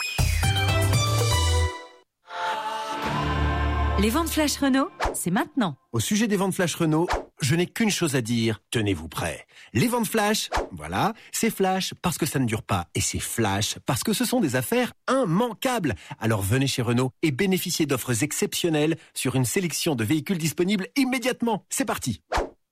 Les ventes flash Renault, c'est maintenant. Au sujet des ventes flash Renault, je n'ai qu'une chose à dire, tenez-vous prêts. Les ventes flash, voilà, c'est flash parce que ça ne dure pas. Et c'est flash parce que ce sont des affaires immanquables. Alors venez chez Renault et bénéficiez d'offres exceptionnelles sur une sélection de véhicules disponibles immédiatement. C'est parti.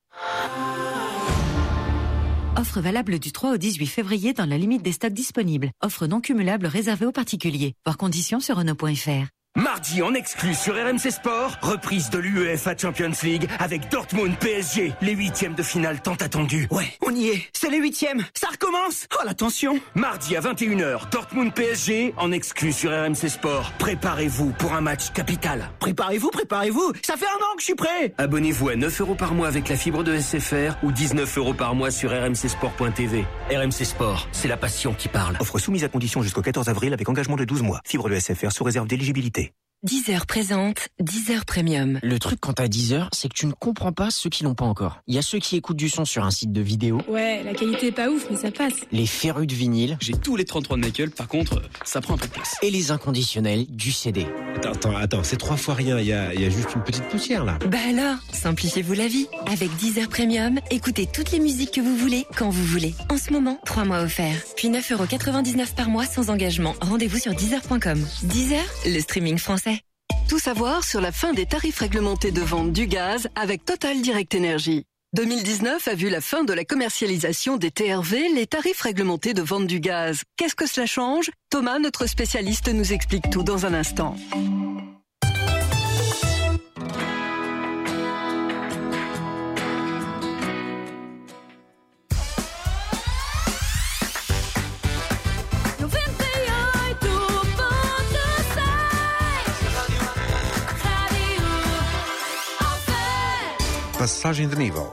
Offre valable du trois au dix-huit février dans la limite des stocks disponibles. Offre non cumulable réservée aux particuliers. Voir conditions sur Renault point F R. Mardi en exclu sur R M C Sport, reprise de l'U E F A Champions League avec Dortmund P S G, les huitièmes de finale tant attendus. Ouais, on y est, c'est les huitièmes, ça recommence. Oh la tension. Mardi à vingt et une heures, Dortmund P S G en exclu sur R M C Sport. Préparez-vous pour un match capital. Préparez-vous, préparez-vous, ça fait un an que je suis prêt. Abonnez-vous à neuf euros par mois avec la fibre de S F R ou dix-neuf euros par mois sur r m c sport point t v. R M C Sport, c'est la passion qui parle. Offre soumise à condition jusqu'au quatorze avril avec engagement de douze mois. Fibre de S F R sous réserve d'éligibilité. Deezer présente Deezer Premium. Le truc quand t'as Deezer, c'est que tu ne comprends pas ceux qui l'ont pas encore. Il y a ceux qui écoutent du son sur un site de vidéo. Ouais, la qualité est pas ouf, mais ça passe. Les férus de vinyle. J'ai tous les trente-trois de Michael, par contre, ça prend un peu de place. Et les inconditionnels du C D. Attends, attends, attends, c'est trois fois rien, il y a, y a juste une petite poussière là. Bah alors, simplifiez-vous la vie. Avec Deezer Premium, écoutez toutes les musiques que vous voulez, quand vous voulez. En ce moment, trois mois offerts. Puis neuf euros quatre-vingt-dix-neuf par mois sans engagement. Rendez-vous sur deezer point com. Deezer, le streaming français. Tout savoir sur la fin des tarifs réglementés de vente du gaz avec Total Direct Energy. deux mille dix-neuf a vu la fin de la commercialisation des T R V, les tarifs réglementés de vente du gaz. Qu'est-ce que cela change? Thomas, notre spécialiste, nous explique tout dans un instant. Passagem de nível.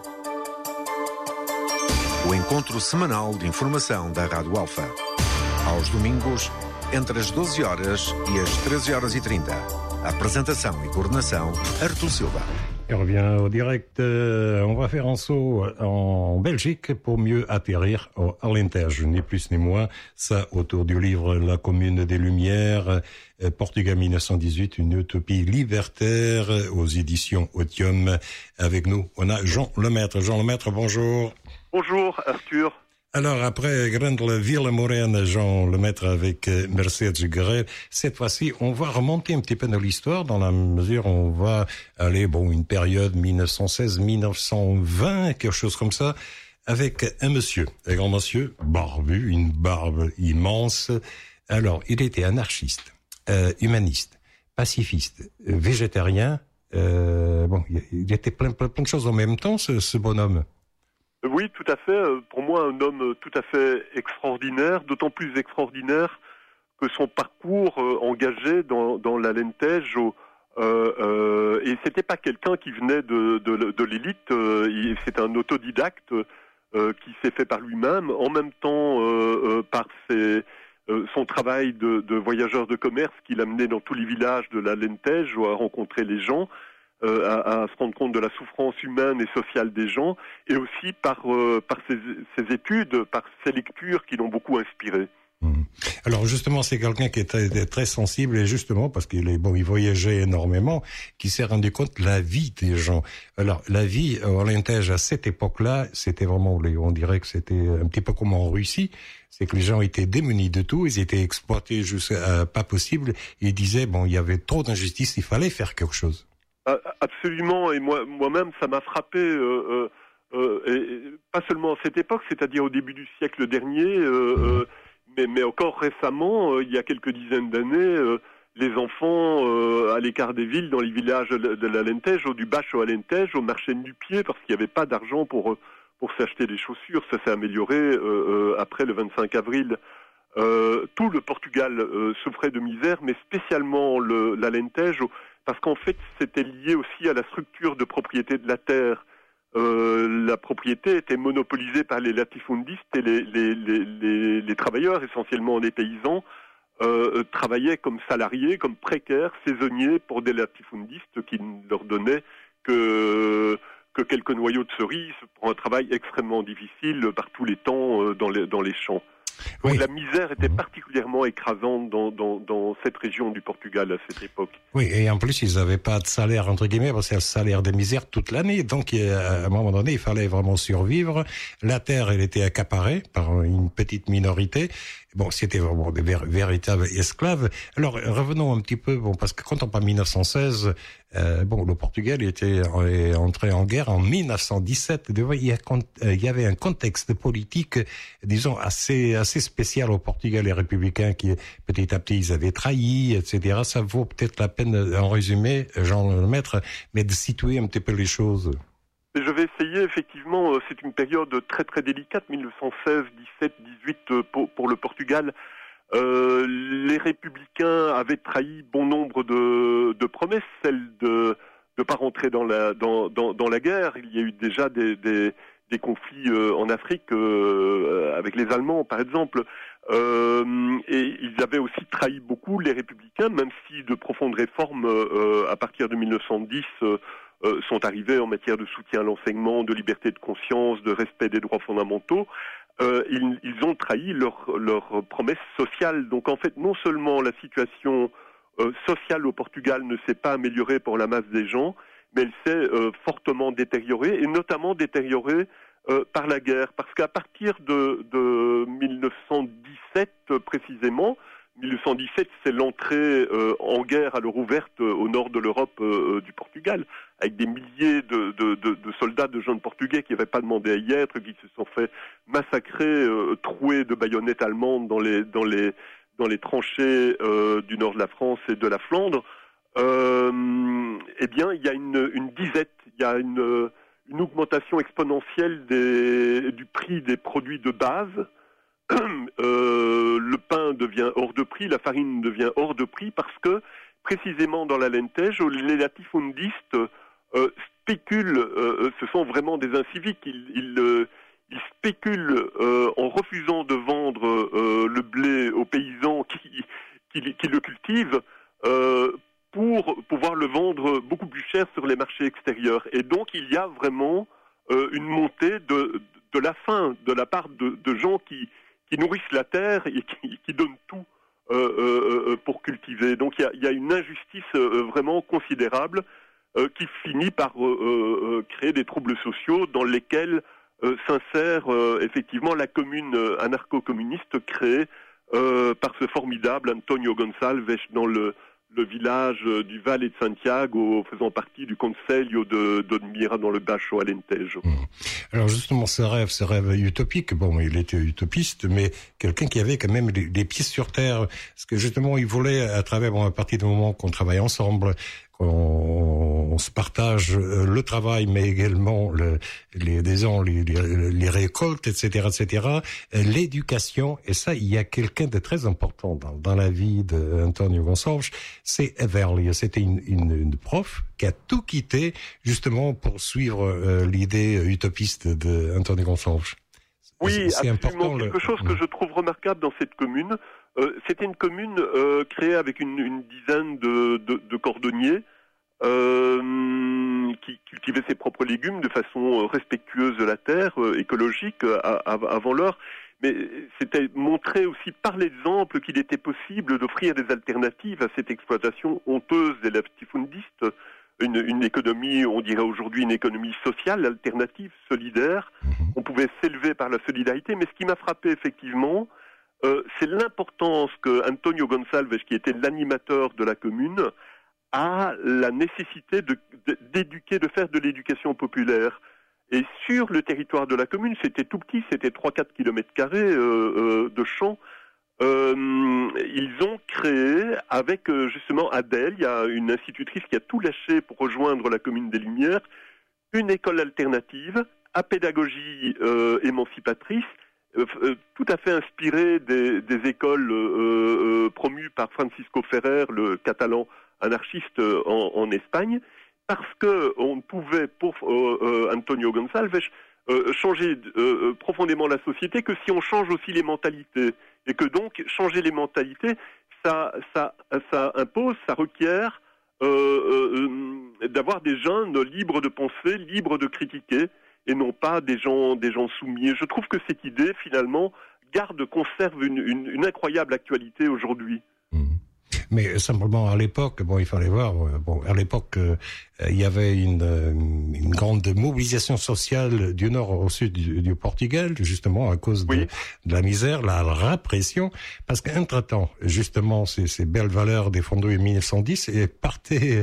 O encontro semanal de informação da Rádio Alfa. Aos domingos, entre as doze horas e as treze horas e trinta. Apresentação e coordenação, Artur Silva. Et on revient au direct. Euh, on va faire un saut en Belgique pour mieux atterrir au Alentejo, ni plus ni moins. Ça, autour du livre La Commune des Lumières, euh, Portugal mille neuf cent dix-huit, une utopie libertaire aux éditions Otium. Avec nous, on a Jean Lemaître. Jean Lemaître, bonjour. Bonjour, Arthur. Alors, après Grande Ville Moraine, Jean Lemaître avec Mercedes Guerrer, cette fois-ci, on va remonter un petit peu dans l'histoire, dans la mesure où on va aller, bon, une période mille neuf cent seize mille neuf cent vingt, quelque chose comme ça, avec un monsieur, un grand monsieur, barbu, une barbe immense. Alors, il était anarchiste, euh, humaniste, pacifiste, euh, végétarien, euh, bon, il était plein, plein, plein de choses en même temps, ce, ce bonhomme. Oui, tout à fait. Pour moi, un homme tout à fait extraordinaire, d'autant plus extraordinaire que son parcours euh, engagé dans, dans l'Alentejo, euh, euh, et c'était pas quelqu'un qui venait de, de, de l'élite, euh, c'est un autodidacte euh, qui s'est fait par lui-même, en même temps euh, euh, par ses, euh, son travail de, de voyageur de commerce qu'il a mené dans tous les villages de l'Alentejo à rencontrer les gens. Euh, à, à se rendre compte de la souffrance humaine et sociale des gens, et aussi par, euh, par ses, ses études, par ses lectures qui l'ont beaucoup inspiré. Mmh. Alors justement, c'est quelqu'un qui était très, très sensible, et justement, parce qu'il est bon, il voyageait énormément, qui s'est rendu compte de la vie des gens. Alors, la vie au Alentejo à cette époque-là, c'était vraiment, on dirait que c'était un petit peu comme en Russie, c'est que les gens étaient démunis de tout, ils étaient exploités jusqu'à pas possible, et ils disaient, bon, il y avait trop d'injustice, il fallait faire quelque chose. Absolument, et moi, moi-même, ça m'a frappé, euh, euh, et pas seulement à cette époque, c'est-à-dire au début du siècle dernier, euh, euh, mais, mais encore récemment, euh, il y a quelques dizaines d'années, euh, les enfants euh, à l'écart des villes, dans les villages de, de l'Alentejo, du Baixo Alentejo, marchaient nu pied parce qu'il n'y avait pas d'argent pour, pour s'acheter des chaussures. Ça s'est amélioré euh, euh, après le vingt-cinq avril. Euh, tout le Portugal euh, souffrait de misère, mais spécialement le, l'Alentejo, parce qu'en fait, c'était lié aussi à la structure de propriété de la terre. Euh, la propriété était monopolisée par les latifundistes et les, les, les, les, les travailleurs, essentiellement des paysans, euh, travaillaient comme salariés, comme précaires, saisonniers pour des latifundistes qui ne leur donnaient que, que quelques noyaux de cerises pour un travail extrêmement difficile par tous les temps euh, dans, les, dans les champs. Donc oui. La misère était particulièrement écrasante dans, dans, dans cette région du Portugal à cette époque. Oui, et en plus, ils n'avaient pas de salaire, entre guillemets, parce que c'est un salaire de misère toute l'année. Donc, à un moment donné, il fallait vraiment survivre. La terre, elle était accaparée par une petite minorité. Bon, c'était vraiment des vér- véritables esclaves. Alors, revenons un petit peu, bon, parce que quand on parle mille neuf cent seize, euh, bon, le Portugal était est entré en guerre en mille neuf cent dix-sept. Il y, a, il y avait un contexte politique, disons, assez, assez spécial au Portugal, les républicains qui, petit à petit, ils avaient trahi, et cetera. Ça vaut peut-être la peine, en résumé, Jean Lemaître, mais de situer un petit peu les choses. Je vais essayer, effectivement, c'est une période très très délicate, mille neuf cent seize, dix-sept, dix-huit pour, pour le Portugal. Euh, les républicains avaient trahi bon nombre de, de promesses, celle de ne pas rentrer dans la, dans, dans, dans la guerre. Il y a eu déjà des, des, des conflits euh, en Afrique, euh, avec les Allemands par exemple. Euh, et ils avaient aussi trahi beaucoup les républicains, même si de profondes réformes euh, à partir de mille neuf cent dix euh, Euh, sont arrivés en matière de soutien à l'enseignement, de liberté de conscience, de respect des droits fondamentaux. Euh, ils, ils ont trahi leurs leur promesses sociales. Donc en fait, non seulement la situation euh, sociale au Portugal ne s'est pas améliorée pour la masse des gens, mais elle s'est euh, fortement détériorée, et notamment détériorée euh, par la guerre. Parce qu'à partir de, de mille neuf cent dix-sept euh, précisément, mille neuf cent dix-sept, c'est l'entrée euh, en guerre à l'heure ouverte euh, au nord de l'Europe euh, du Portugal, avec des milliers de, de, de, de soldats, de jeunes Portugais qui n'avaient pas demandé à y être, qui se sont fait massacrer, euh, troués de baïonnettes allemandes dans les, dans les, dans les tranchées euh, du nord de la France et de la Flandre. Euh, eh bien, il y a une, une disette, il y a une, une augmentation exponentielle des, du prix des produits de base. Euh, le pain devient hors de prix, la farine devient hors de prix parce que, précisément dans l'Alentejo, les latifundistes, euh, spéculent, euh, ce sont vraiment des inciviques, ils, ils, euh, ils spéculent euh, en refusant de vendre euh, le blé aux paysans qui, qui, qui le cultivent euh, pour pouvoir le vendre beaucoup plus cher sur les marchés extérieurs. Et donc il y a vraiment euh, une montée de, de la faim de la part de, de gens qui, qui nourrissent la terre et qui, qui donnent tout euh, euh, pour cultiver. Donc il y a, il y a une injustice euh, vraiment considérable euh, qui finit par euh, euh, créer des troubles sociaux dans lesquels euh, s'insère euh, effectivement la commune euh, anarcho-communiste créée euh, par ce formidable Antonio Gonçalves dans le le village du Valle de Santiago, faisant partie du Concelho de d'Odmira dans le Baixo Alentejo. Mmh. Alors justement, ce rêve, ce rêve utopique, bon, il était utopiste, mais quelqu'un qui avait quand même les, les pieds sur terre, parce que justement, il voulait, à travers, bon, à partir du moment qu'on travaille ensemble, qu'on on se partage le travail, mais également le, les, disons, les, les, les récoltes, et cetera, et cetera, l'éducation, et ça, il y a quelqu'un de très important dans, dans la vie d'Antonio Gonçalves, c'est Everly. C'était une, une, une prof qui a tout quitté justement pour suivre euh, l'idée utopiste d'Antonio Gonçalves. Oui, c'est absolument. Important, quelque le... chose que je trouve remarquable dans cette commune, euh, c'était une commune euh, créée avec une, une dizaine de, de, de cordonniers euh, qui cultivaient ses propres légumes de façon respectueuse de la terre, euh, écologique à, à, avant l'heure. Mais c'était montré aussi par l'exemple qu'il était possible d'offrir des alternatives à cette exploitation honteuse des latifundistes, une, une économie, on dirait aujourd'hui une économie sociale, alternative, solidaire. On pouvait s'élever par la solidarité, mais ce qui m'a frappé effectivement, euh, c'est l'importance que Antonio Gonçalves, qui était l'animateur de la commune, a la nécessité de, de, d'éduquer, de faire de l'éducation populaire. Et sur le territoire de la commune, c'était tout petit, c'était trois à quatre kilomètres carrés euh, euh, de champs. Euh, ils ont créé, avec euh, justement Adèle, il y a une institutrice qui a tout lâché pour rejoindre la commune des Lumières, une école alternative à pédagogie euh, émancipatrice, euh, euh, tout à fait inspirée des, des écoles euh, euh, promues par Francisco Ferrer, le catalan anarchiste euh, en, en Espagne. Parce que on pouvait, pour euh, euh, Antonio Gonçalves, euh, changer euh, profondément la société que si on change aussi les mentalités. Et que donc, changer les mentalités, ça, ça, ça impose, ça requiert euh, euh, d'avoir des jeunes libres de penser, libres de critiquer, et non pas des gens, des gens soumis. Et je trouve que cette idée, finalement, garde, conserve une, une, une incroyable actualité aujourd'hui. Mmh. Mais simplement à l'époque, bon, il fallait voir. Bon, à l'époque, euh, il y avait une, une grande mobilisation sociale du nord au sud du, du Portugal, justement à cause de, oui. de la misère, la répression. Parce qu'entre-temps, justement, ces, ces belles valeurs défendues en mille neuf cent dix et partaient,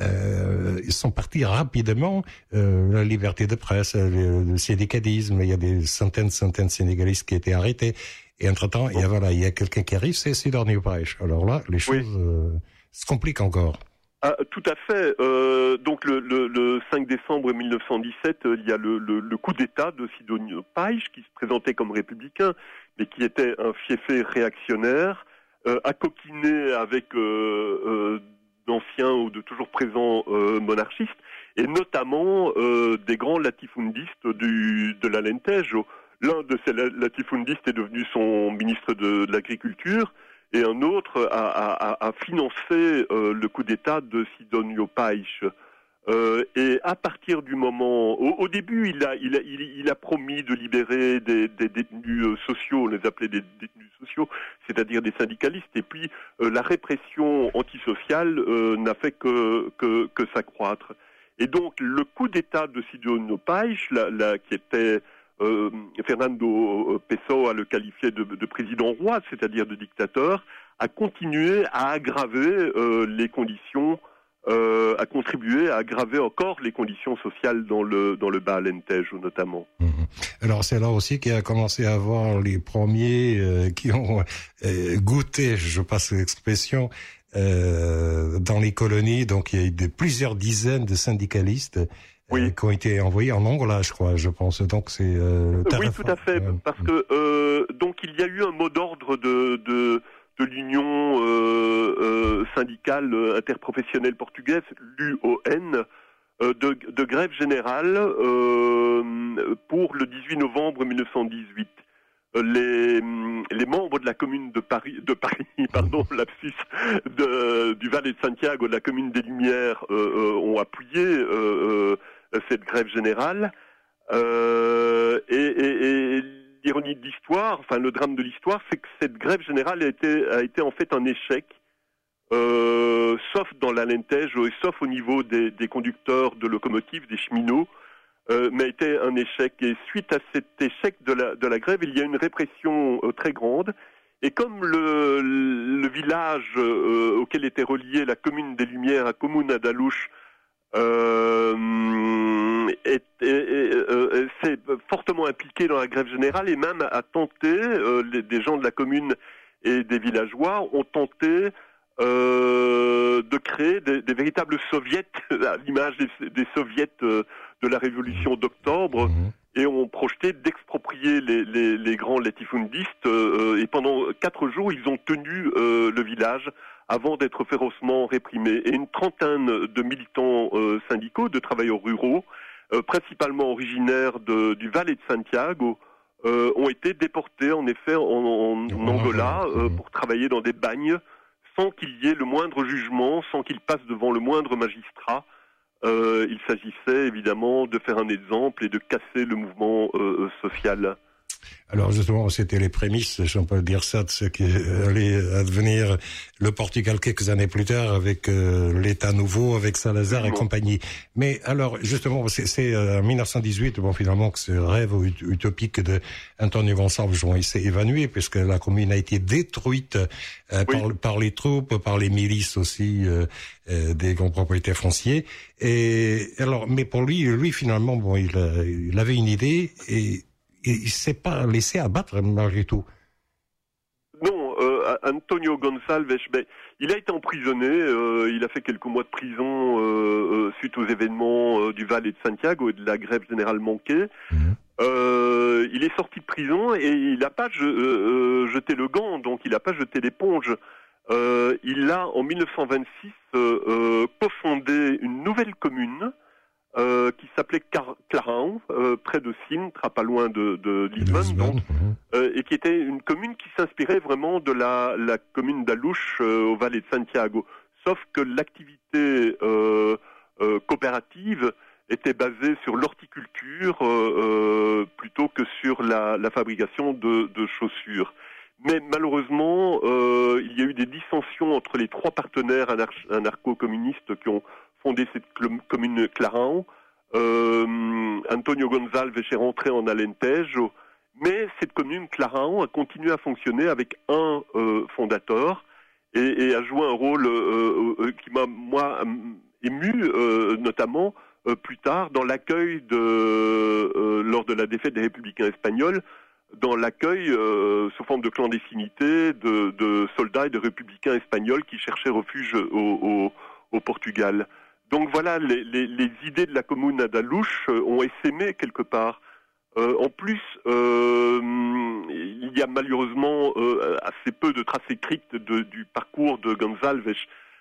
euh, ils sont partis rapidement. Euh, la liberté de presse, le, le syndicalisme. Il y a des centaines, centaines de syndicalistes qui étaient arrêtés. Et entre-temps, il y a, voilà, il y a quelqu'un qui arrive, c'est Sidónio Pais. Alors là, les choses oui. euh, se compliquent encore. Ah, tout à fait. Euh, donc le, le, le cinq décembre mille neuf cent dix-sept, il y a le, le, le coup d'État de Sidónio Pais, qui se présentait comme républicain, mais qui était un fiefé réactionnaire, euh, accoquiné avec euh, euh, d'anciens ou de toujours présents euh, monarchistes, et notamment euh, des grands latifundistes du, de l'Alentejo. L'un de ces latifundistes est devenu son ministre de, de l'Agriculture et un autre a, a, a financé euh, le coup d'État de Sidónio Pais. Euh, et à partir du moment... Au, au début, il a, il, a, il, il a promis de libérer des, des détenus euh, sociaux, on les appelait des détenus sociaux, c'est-à-dire des syndicalistes. Et puis, euh, la répression antisociale euh, n'a fait que, que, que s'accroître. Et donc, le coup d'État de Sidónio Pais, la, la, qui était... Euh, Fernando Pessoa le qualifiait de, de président roi, c'est-à-dire de dictateur, a continué à aggraver euh, les conditions, euh, a contribué à aggraver encore les conditions sociales dans le dans le Bas Alentejo notamment. Mmh. Alors c'est là aussi qu'il a commencé à voir les premiers euh, qui ont euh, goûté, je passe l'expression, euh, dans les colonies. Donc il y a eu de, plusieurs dizaines de syndicalistes. Oui. Euh, qui ont été envoyés en Angola, je crois, je pense. Donc c'est euh, oui, tout à fait, euh, parce que euh, donc il y a eu un mot d'ordre de de, de l'Union euh, euh, syndicale interprofessionnelle portugaise, l'U O N, euh, de, de grève générale euh, pour le dix-huit novembre mille neuf cent dix-huit. Les, les membres de la commune de Paris, de Paris, pardon, lapsus, de, du Valle de Santiago, de la commune des Lumières, euh, euh, ont appuyé euh, euh, cette grève générale. Euh, et, et, et l'ironie de l'histoire, enfin le drame de l'histoire, c'est que cette grève générale a été, a été en fait un échec, euh, sauf dans l'Alentejo et sauf au niveau des, des conducteurs de locomotives, des cheminots. Euh, mais a été un échec. Et suite à cet échec de la, de la grève, il y a une répression euh, très grande. Et comme le, le village euh, auquel était reliée la commune des Lumières, à Comuna da Luz, euh, est, est, est, euh, s'est fortement impliqué dans la grève générale et même a tenté, euh, les, des gens de la commune et des villageois ont tenté Euh, de créer des, des véritables soviets, à l'image des, des soviets euh, de la révolution d'octobre, mmh. et ont projeté d'exproprier les, les, les grands latifundistes, euh, et pendant quatre jours, ils ont tenu euh, le village avant d'être férocement réprimés. Et une trentaine de militants euh, syndicaux, de travailleurs ruraux, euh, principalement originaires de, du Valle de Santiago, euh, ont été déportés, en effet, en, en, en Angola, euh, pour travailler dans des bagnes, sans qu'il y ait le moindre jugement, sans qu'il passe devant le moindre magistrat. Euh, il s'agissait évidemment de faire un exemple et de casser le mouvement euh, social. Alors justement, c'était les prémices, si on peut dire ça, de ce qui allait advenir le Portugal quelques années plus tard avec euh, l'État nouveau, avec Salazar et compagnie. Mais alors, justement, c'est, c'est euh, en mille neuf cent dix-huit, bon, finalement, que ce rêve utopique de Antonio Gonçalves, bon, il s'est évanoui puisque la commune a été détruite euh, oui. par, par les troupes, par les milices aussi euh, euh, des grands propriétaires fonciers. Et alors, mais pour lui, lui finalement, bon, il, a, il avait une idée et il ne s'est pas laissé abattre malgré tout. Non, euh, Antonio Gonçalves, ben, il a été emprisonné, euh, il a fait quelques mois de prison euh, euh, suite aux événements euh, du Valle de Santiago et de la grève générale manquée. Mmh. Euh, il est sorti de prison et il n'a pas je, euh, jeté le gant, donc il n'a pas jeté l'éponge. Euh, il a, en mille neuf cent vingt-six, euh, euh, cofondé une nouvelle commune Euh, qui s'appelait Car- Clarão, euh, près de Sintra, pas loin de, de Lisbonne, donc, euh, et qui était une commune qui s'inspirait vraiment de la, la commune d'Alouche euh, au Valle de Santiago. Sauf que l'activité euh, euh, coopérative était basée sur l'horticulture euh, euh, plutôt que sur la, la fabrication de, de chaussures. Mais malheureusement, euh, il y a eu des dissensions entre les trois partenaires anar- anarcho-communistes qui ont fondé cette cl- commune Clarão. Euh, Antonio Gonçalves est rentré en Alentejo, mais cette commune Clarão a continué à fonctionner avec un euh, fondateur et, et a joué un rôle euh, euh, qui m'a, moi, ému, euh, notamment euh, plus tard dans l'accueil de, euh, lors de la défaite des Républicains espagnols, dans l'accueil euh, sous forme de clandestinité de, de soldats et de républicains espagnols qui cherchaient refuge au, au, au Portugal. Donc voilà, les, les, les idées de la Comuna da Luz ont essaimé quelque part. Euh, en plus, euh, il y a malheureusement euh, assez peu de traces écrites de, du parcours de Gonçalves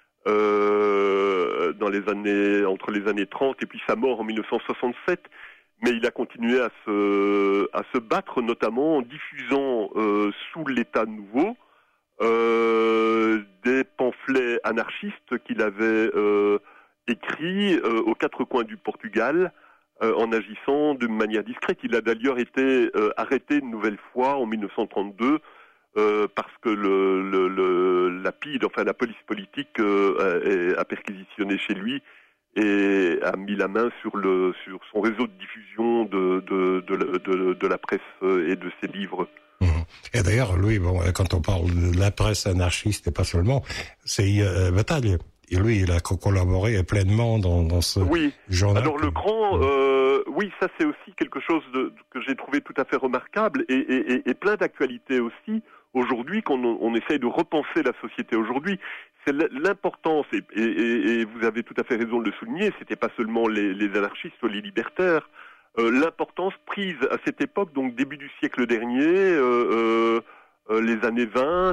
euh, dans les années, entre les années trente et puis sa mort en mille neuf cent soixante-sept. Mais il a continué à se, à se battre, notamment en diffusant euh, sous l'État nouveau euh, des pamphlets anarchistes qu'il avait euh, écrits euh, aux quatre coins du Portugal, euh, en agissant de manière discrète. Il a d'ailleurs été euh, arrêté une nouvelle fois en mille neuf cent trente-deux euh, parce que le, le, le, la P I D, enfin la police politique, euh, a, a perquisitionné chez lui et a mis la main sur, le, sur son réseau de diffusion de, de, de, de, de la presse et de ses livres. Et d'ailleurs, lui, bon, quand on parle de la presse anarchiste, et pas seulement, c'est euh, Bataille. Et lui, il a collaboré pleinement dans, dans ce oui. journal. Alors le grand, euh, oui, ça c'est aussi quelque chose de, que j'ai trouvé tout à fait remarquable et, et, et, et plein d'actualité aussi. Aujourd'hui, quand on, on essaye de repenser la société aujourd'hui, c'est l'importance, et, et, et vous avez tout à fait raison de le souligner, c'était pas seulement les, les anarchistes ou les libertaires, euh, l'importance prise à cette époque, donc début du siècle dernier, euh, euh, les années vingt,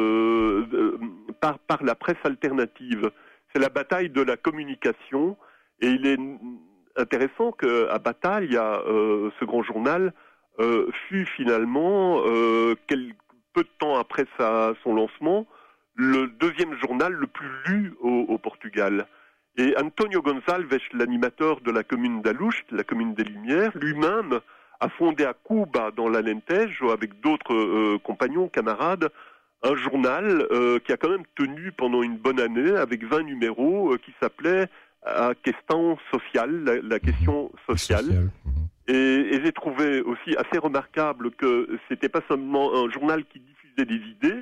euh, euh, par, par la presse alternative. C'est la bataille de la communication, Et il est intéressant qu'à Battaglia, euh, ce grand journal euh, fut finalement, euh, quel, peu de temps après sa, son lancement, le deuxième journal le plus lu au, au Portugal. Et Antonio Gonçalves, l'animateur de la commune d'Aluche, la commune des Lumières, lui-même a fondé à Cuba, dans l'Alentejo, avec d'autres euh, compagnons, camarades, un journal euh, qui a quand même tenu pendant une bonne année, avec vingt numéros, euh, qui s'appelait euh, « Question sociale », la, la question sociale. Social. Et, et j'ai trouvé aussi assez remarquable que c'était pas seulement un journal qui diffusait des idées,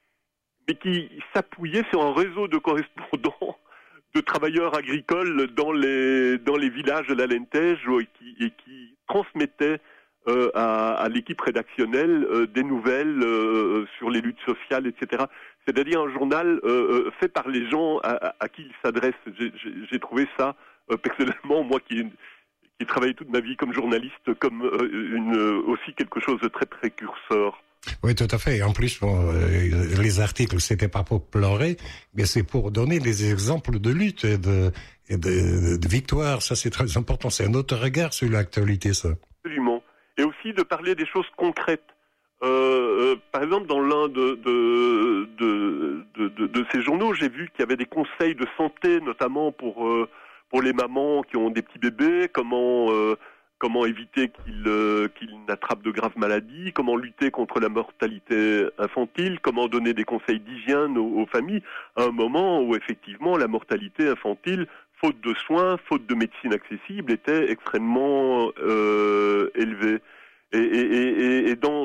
mais qui s'appuyait sur un réseau de correspondants de travailleurs agricoles dans les dans les villages de l'Alentejo et qui et qui transmettaient euh, à, à l'équipe rédactionnelle euh, des nouvelles euh, sur les luttes sociales, et cetera. C'est-à-dire un journal euh, fait par les gens à, à, à qui il s'adresse. J'ai, j'ai, j'ai trouvé ça euh, personnellement, moi qui qui travaille toute ma vie comme journaliste, comme euh, une aussi quelque chose de très précurseur. Oui, tout à fait. En plus, bon, euh, les articles, c'était pas pour pleurer, mais c'est pour donner des exemples de lutte et de, et de, de victoire. Ça, c'est très important. C'est un autre regard sur l'actualité, ça. Absolument. Et aussi de parler des choses concrètes. Euh, euh, par exemple, dans l'un de, de, de, de, de, de ces journaux, j'ai vu qu'il y avait des conseils de santé, notamment pour, euh, pour les mamans qui ont des petits bébés, comment... Euh, comment éviter qu'ils euh, qu'ils n'attrapent de graves maladies, comment lutter contre la mortalité infantile, comment donner des conseils d'hygiène aux, aux familles, à un moment où effectivement la mortalité infantile, faute de soins, faute de médecine accessible, était extrêmement euh, élevée. Et, et, et, et dans,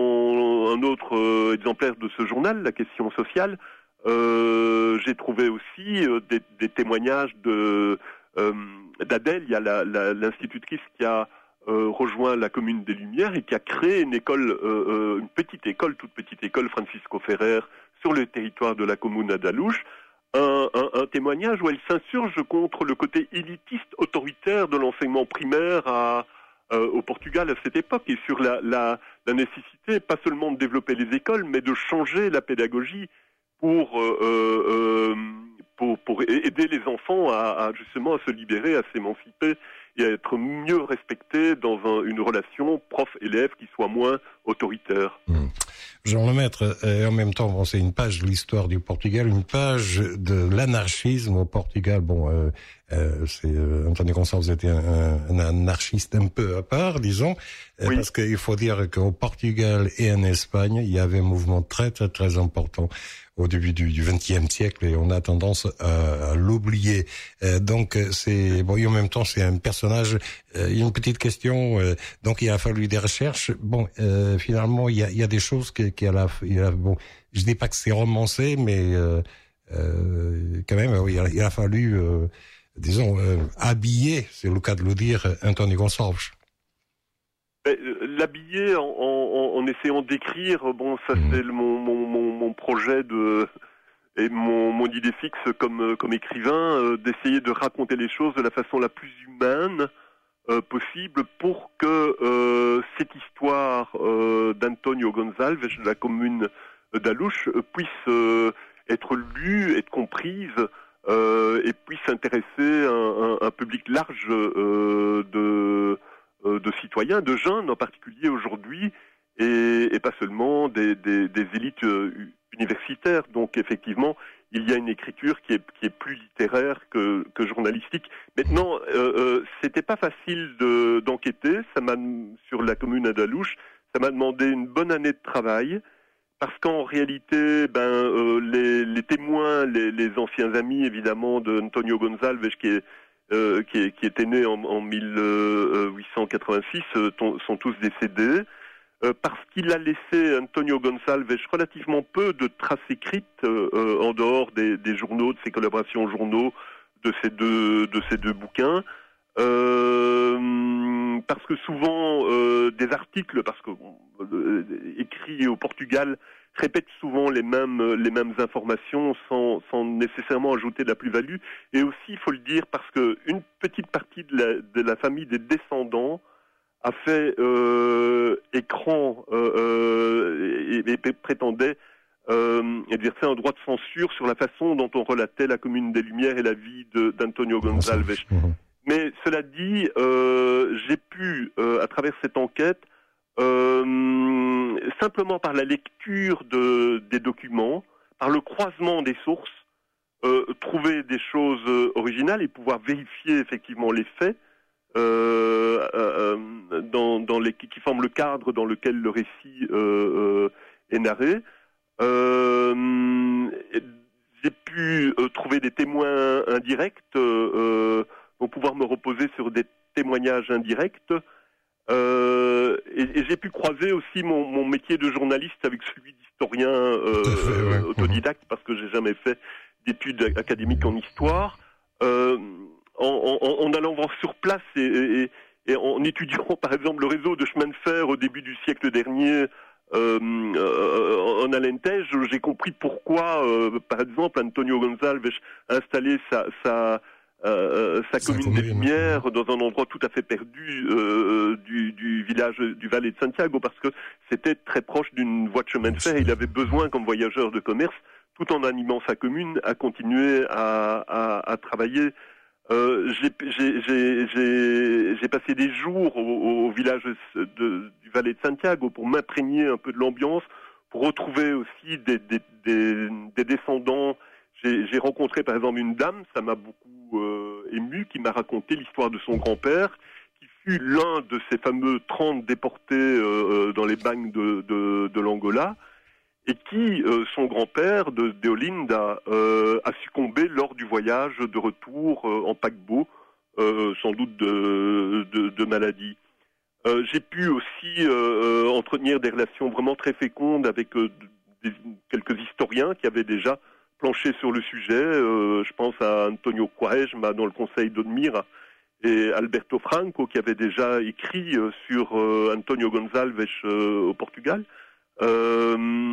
dans un autre euh, exemplaire de ce journal, La question sociale, euh, j'ai trouvé aussi euh, des, des témoignages de... Euh, d'Adèle, il y a la, la, l'institutrice qui a euh, rejoint la commune des Lumières et qui a créé une école, euh, une petite école, toute petite école Francisco Ferrer sur le territoire de la commune d'Aluche, un, un, un témoignage où elle s'insurge contre le côté élitiste, autoritaire de l'enseignement primaire à, euh, au Portugal à cette époque et sur la, la, la nécessité pas seulement de développer les écoles, mais de changer la pédagogie pour... Euh, euh, Pour, pour aider les enfants à, à justement à se libérer, à s'émanciper et à être mieux respectés dans un, une relation prof-élève qui soit moins autoritaire. Mmh. Jean Lemaître, et en même temps, bon, c'est une page de l'histoire du Portugal, une page de l'anarchisme au Portugal. Bon, euh, euh, c'est euh, Antonio Gonçalves était un, un anarchiste un peu à part, disons, oui. Parce qu'il faut dire qu'au Portugal et en Espagne, il y avait un mouvement très très très important au début du vingtième siècle et on a tendance à, à l'oublier. Euh, donc c'est bon, et en même temps c'est un personnage. Euh, il y a une petite question. Euh, donc il a fallu des recherches. Bon, euh, finalement il y a, il y a des choses qui, qui a la, il a, bon, je dis pas que c'est romancé, mais euh, euh, quand même il a, il a fallu, euh, disons, euh, habiller, c'est le cas de le dire, Antonio Gonçalves. L'habiller en, en, en essayant d'écrire, bon, ça mmh. c'est le, mon, mon, mon, mon projet de et mon, mon idée fixe comme comme écrivain, euh, d'essayer de raconter les choses de la façon la plus humaine euh, possible pour que euh, cette histoire euh, d'Antonio Gonçalves de la commune d'Aluche euh, puisse euh, être lue, être comprise euh, et puisse intéresser un, un, un public large euh, de de citoyens, de jeunes en particulier aujourd'hui, et, et pas seulement des, des, des élites universitaires. Donc effectivement, il y a une écriture qui est, qui est plus littéraire que, que journalistique. Maintenant, euh, euh, c'était pas facile de, d'enquêter. Ça m'a, sur la commune d'Aluche, ça m'a demandé une bonne année de travail, parce qu'en réalité, ben euh, les, les témoins, les, les anciens amis évidemment de Antonio Gonçalves, qui est Euh, qui, est, qui était né en, en mille huit cent quatre-vingt-six, euh, sont tous décédés, euh, parce qu'il a laissé, Antonio Gonçalves, relativement peu de traces écrites euh, euh, en dehors des, des journaux, de ses collaborations journaux, de ces deux, de ces deux bouquins, euh, parce que souvent euh, des articles, parce que euh, écrits au Portugal, répète souvent les mêmes les mêmes informations sans sans nécessairement ajouter de la plus-value. Et aussi, il faut le dire, parce que une petite partie de la de la famille des descendants a fait euh, écran euh, et, et, et prétendait euh, exerçait un droit de censure sur la façon dont on relatait la Commune des Lumières et la vie de, d'Antonio Gonçalves. Mais cela dit, euh, j'ai pu, euh, à travers cette enquête, euh, simplement par la lecture de, des documents, par le croisement des sources, euh, trouver des choses originales et pouvoir vérifier effectivement les faits euh, euh, dans, dans les, qui forment le cadre dans lequel le récit euh, euh, est narré. Euh, j'ai pu euh, trouver des témoins indirects euh, pour pouvoir me reposer sur des témoignages indirects. Euh, et, et j'ai pu croiser aussi mon, mon métier de journaliste avec celui d'historien euh, fait, ouais. autodidacte, parce que j'ai jamais fait d'études académiques en histoire. Euh, en, en, en allant voir sur place et, et, et en étudiant par exemple le réseau de chemin de fer au début du siècle dernier euh, euh, en Alentejo, j'ai compris pourquoi, euh, par exemple, Antonio Gonçalves a installé sa, sa Euh, sa commune des Lumières dans un endroit tout à fait perdu euh, du, du village du Valle de Santiago, parce que c'était très proche d'une voie de chemin de fer et il avait besoin, comme voyageur de commerce, tout en animant sa commune, à continuer à, à, à travailler. Euh, j'ai, j'ai, j'ai, j'ai, j'ai passé des jours au, au village de, du Valle de Santiago pour m'imprégner un peu de l'ambiance, pour retrouver aussi des, des, des, des descendants. J'ai, j'ai rencontré par exemple une dame, ça m'a beaucoup euh, ému, qui m'a raconté l'histoire de son grand-père, qui fut l'un de ces fameux trente déportés euh, dans les bagnes de, de, de l'Angola, et qui, euh, son grand-père de, de Olinda, euh, a succombé lors du voyage de retour euh, en paquebot, euh, sans doute de, de, de maladie. Euh, j'ai pu aussi euh, entretenir des relations vraiment très fécondes avec euh, des, quelques historiens qui avaient déjà planché sur le sujet. Euh, je pense à Antonio Quaresma dans le conseil d'Odmira et Alberto Franco qui avait déjà écrit euh, sur euh, Antonio Gonçalves euh, au Portugal. Euh,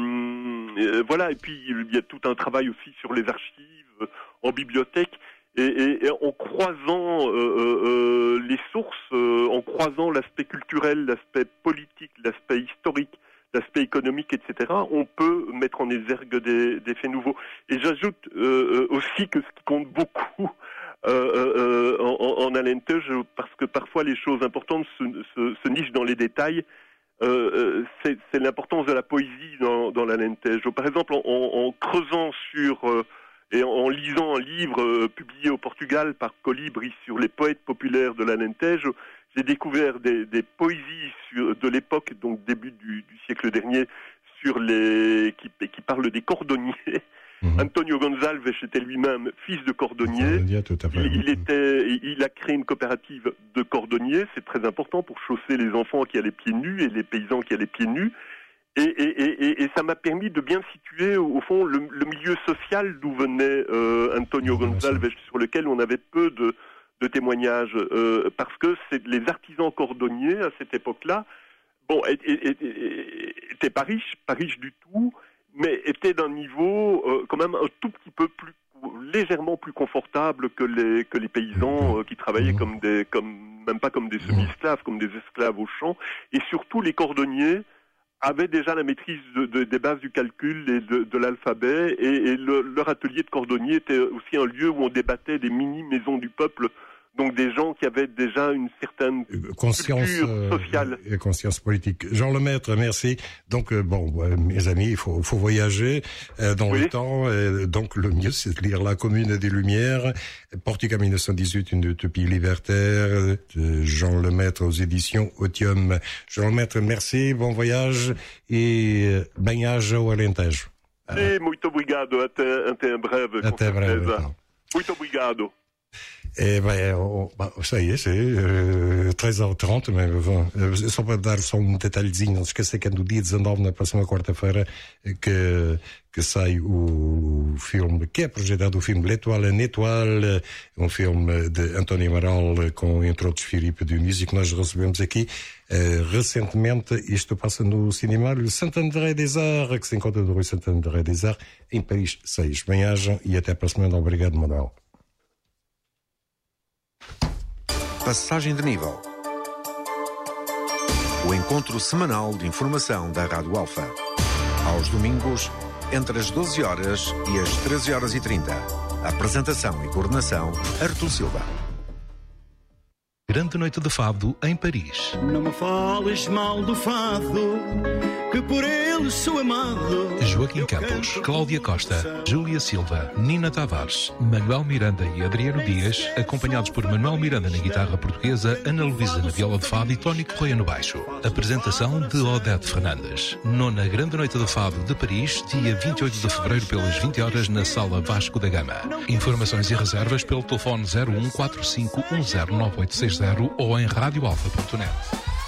et voilà, et puis il y a tout un travail aussi sur les archives, euh, en bibliothèque, et, et, et en croisant euh, euh, les sources, euh, en croisant l'aspect culturel, l'aspect politique, l'aspect historique, l'aspect économique, et cetera, on peut mettre en exergue des, des faits nouveaux. Et j'ajoute euh, aussi que ce qui compte beaucoup euh, euh, en, en Alentejo, parce que parfois les choses importantes se, se, se nichent dans les détails, euh, c'est, c'est l'importance de la poésie dans, dans l'Alentejo. Par exemple, en, en, en creusant sur euh, et en, en lisant un livre euh, publié au Portugal par Colibri sur les poètes populaires de l'Alentejo, j'ai découvert des, des poésies sur, de l'époque, donc début du, du siècle dernier, sur les qui, qui parlent des cordonniers. Mmh. Antonio Gonçalves était lui-même fils de cordonnier. Yeah, tout à fait. Il, il était, il a créé une coopérative de cordonniers. C'est très important pour chausser les enfants qui allaient pieds nus et les paysans qui allaient pieds nus. Et, et, et, et ça m'a permis de bien situer, au fond, le, le milieu social d'où venait euh, Antonio Gonçalves, sur lequel on avait peu de de témoignages, euh, parce que c'est les artisans cordonniers à cette époque-là, bon, étaient pas riches, pas riches du tout, mais étaient d'un niveau euh, quand même un tout petit peu plus, légèrement plus confortable que les que les paysans euh, qui travaillaient comme des, comme même pas comme des semi-esclaves, comme des esclaves au champ, et surtout les cordonniers avaient déjà la maîtrise de, de, des bases du calcul et de, de l'alphabet, et, et le, leur atelier de cordonnier était aussi un lieu où on débattait des mini-maisons du peuple, donc des gens qui avaient déjà une certaine conscience culture sociale et conscience politique. Jean Lemaître, merci. Donc euh, bon, euh, mes amis, il faut, faut voyager euh, dans oui. le temps. Euh, donc le mieux, c'est de lire La Commune des Lumières, Portugal mille neuf cent dix-huit, une utopie libertaire. De Jean Lemaître aux éditions Otium. Jean Lemaître, merci, bon voyage et bem-aja ao Alentejo. E muito obrigado, até, até em breve. Até breve. Então. Muito obrigado. Eh ben, on, bah, ça y est, c'est euh, treize heures trente, mas uh, só para dar só um detalhezinho, não se esqueça que é no dia dezanove, na próxima quarta-feira, que, que sai o filme, que é projetado o filme L'Étoile en Étoile, um filme de António Amaral, com, entre outros, Filipe Dionísio, que nós recebemos aqui uh, recentemente. Isto passa no cinema Saint-André des Arts, que se encontra no Rue Saint-André des Arts, em Paris seis. Bem-ajam e até para a semana. Obrigado, Manuel. Passagem de nível. O encontro semanal de informação da Rádio Alfa. Aos domingos, entre as doze horas e as treze horas e trinta. Apresentação e coordenação, Artur Silva. Grande noite de fado em Paris. Não me fales mal do fado, que por ele sou amado. Joaquim Campos, Cláudia Costa, Júlia Silva, Nina Tavares, Manuel Miranda e Adriano Dias, acompanhados por Manuel Miranda na guitarra portuguesa, Ana Luísa na viola de fado e Tony Correia no baixo. Apresentação de Odete Fernandes. Nona Grande Noite de Fado de Paris, dia vinte e oito de fevereiro pelas vinte horas na Sala Vasco da Gama. Informações e reservas pelo telefone zero um quatro cinco um zero nove oito seis zero ou em radioalfa ponto net.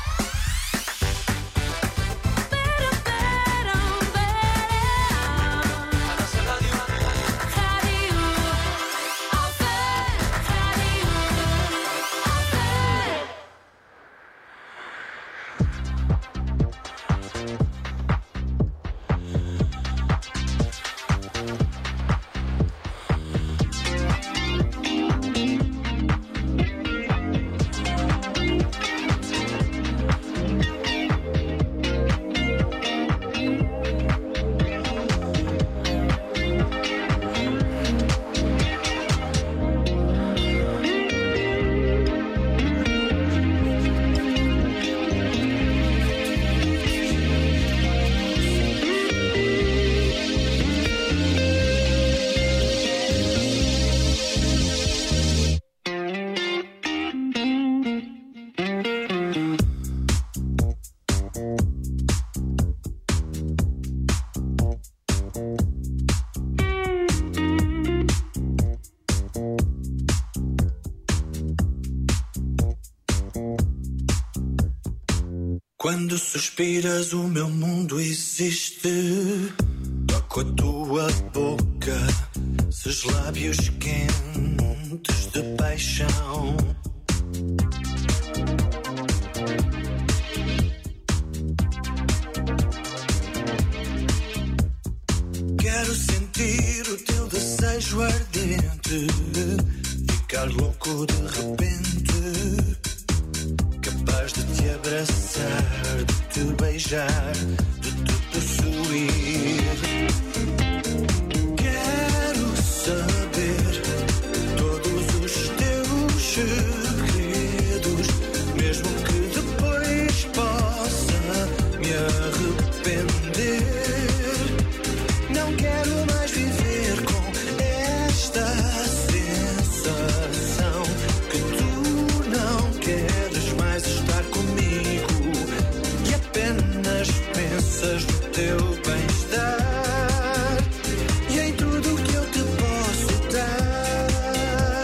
Quando suspiras o meu mundo existe. Toco a tua boca, seus lábios quentes de paixão. Quero sentir o teu desejo ardente, ficar louco de repente, capaz de te abraçar, de te beijar, de te possuir. Quero saber todos os teus segredos, mesmo que depois possa me arrepender. Não quero mais viver com esta sensação que tu não queres mais estar comigo e apenas pensas no teu bem-estar e em tudo que eu te posso dar.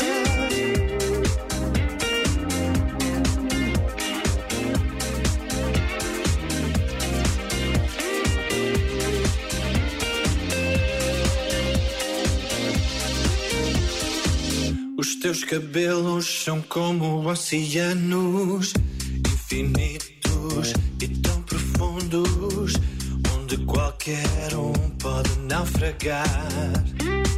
Os teus cabelos são como oceanos infinitos e tão profundos, onde qualquer um pode naufragar.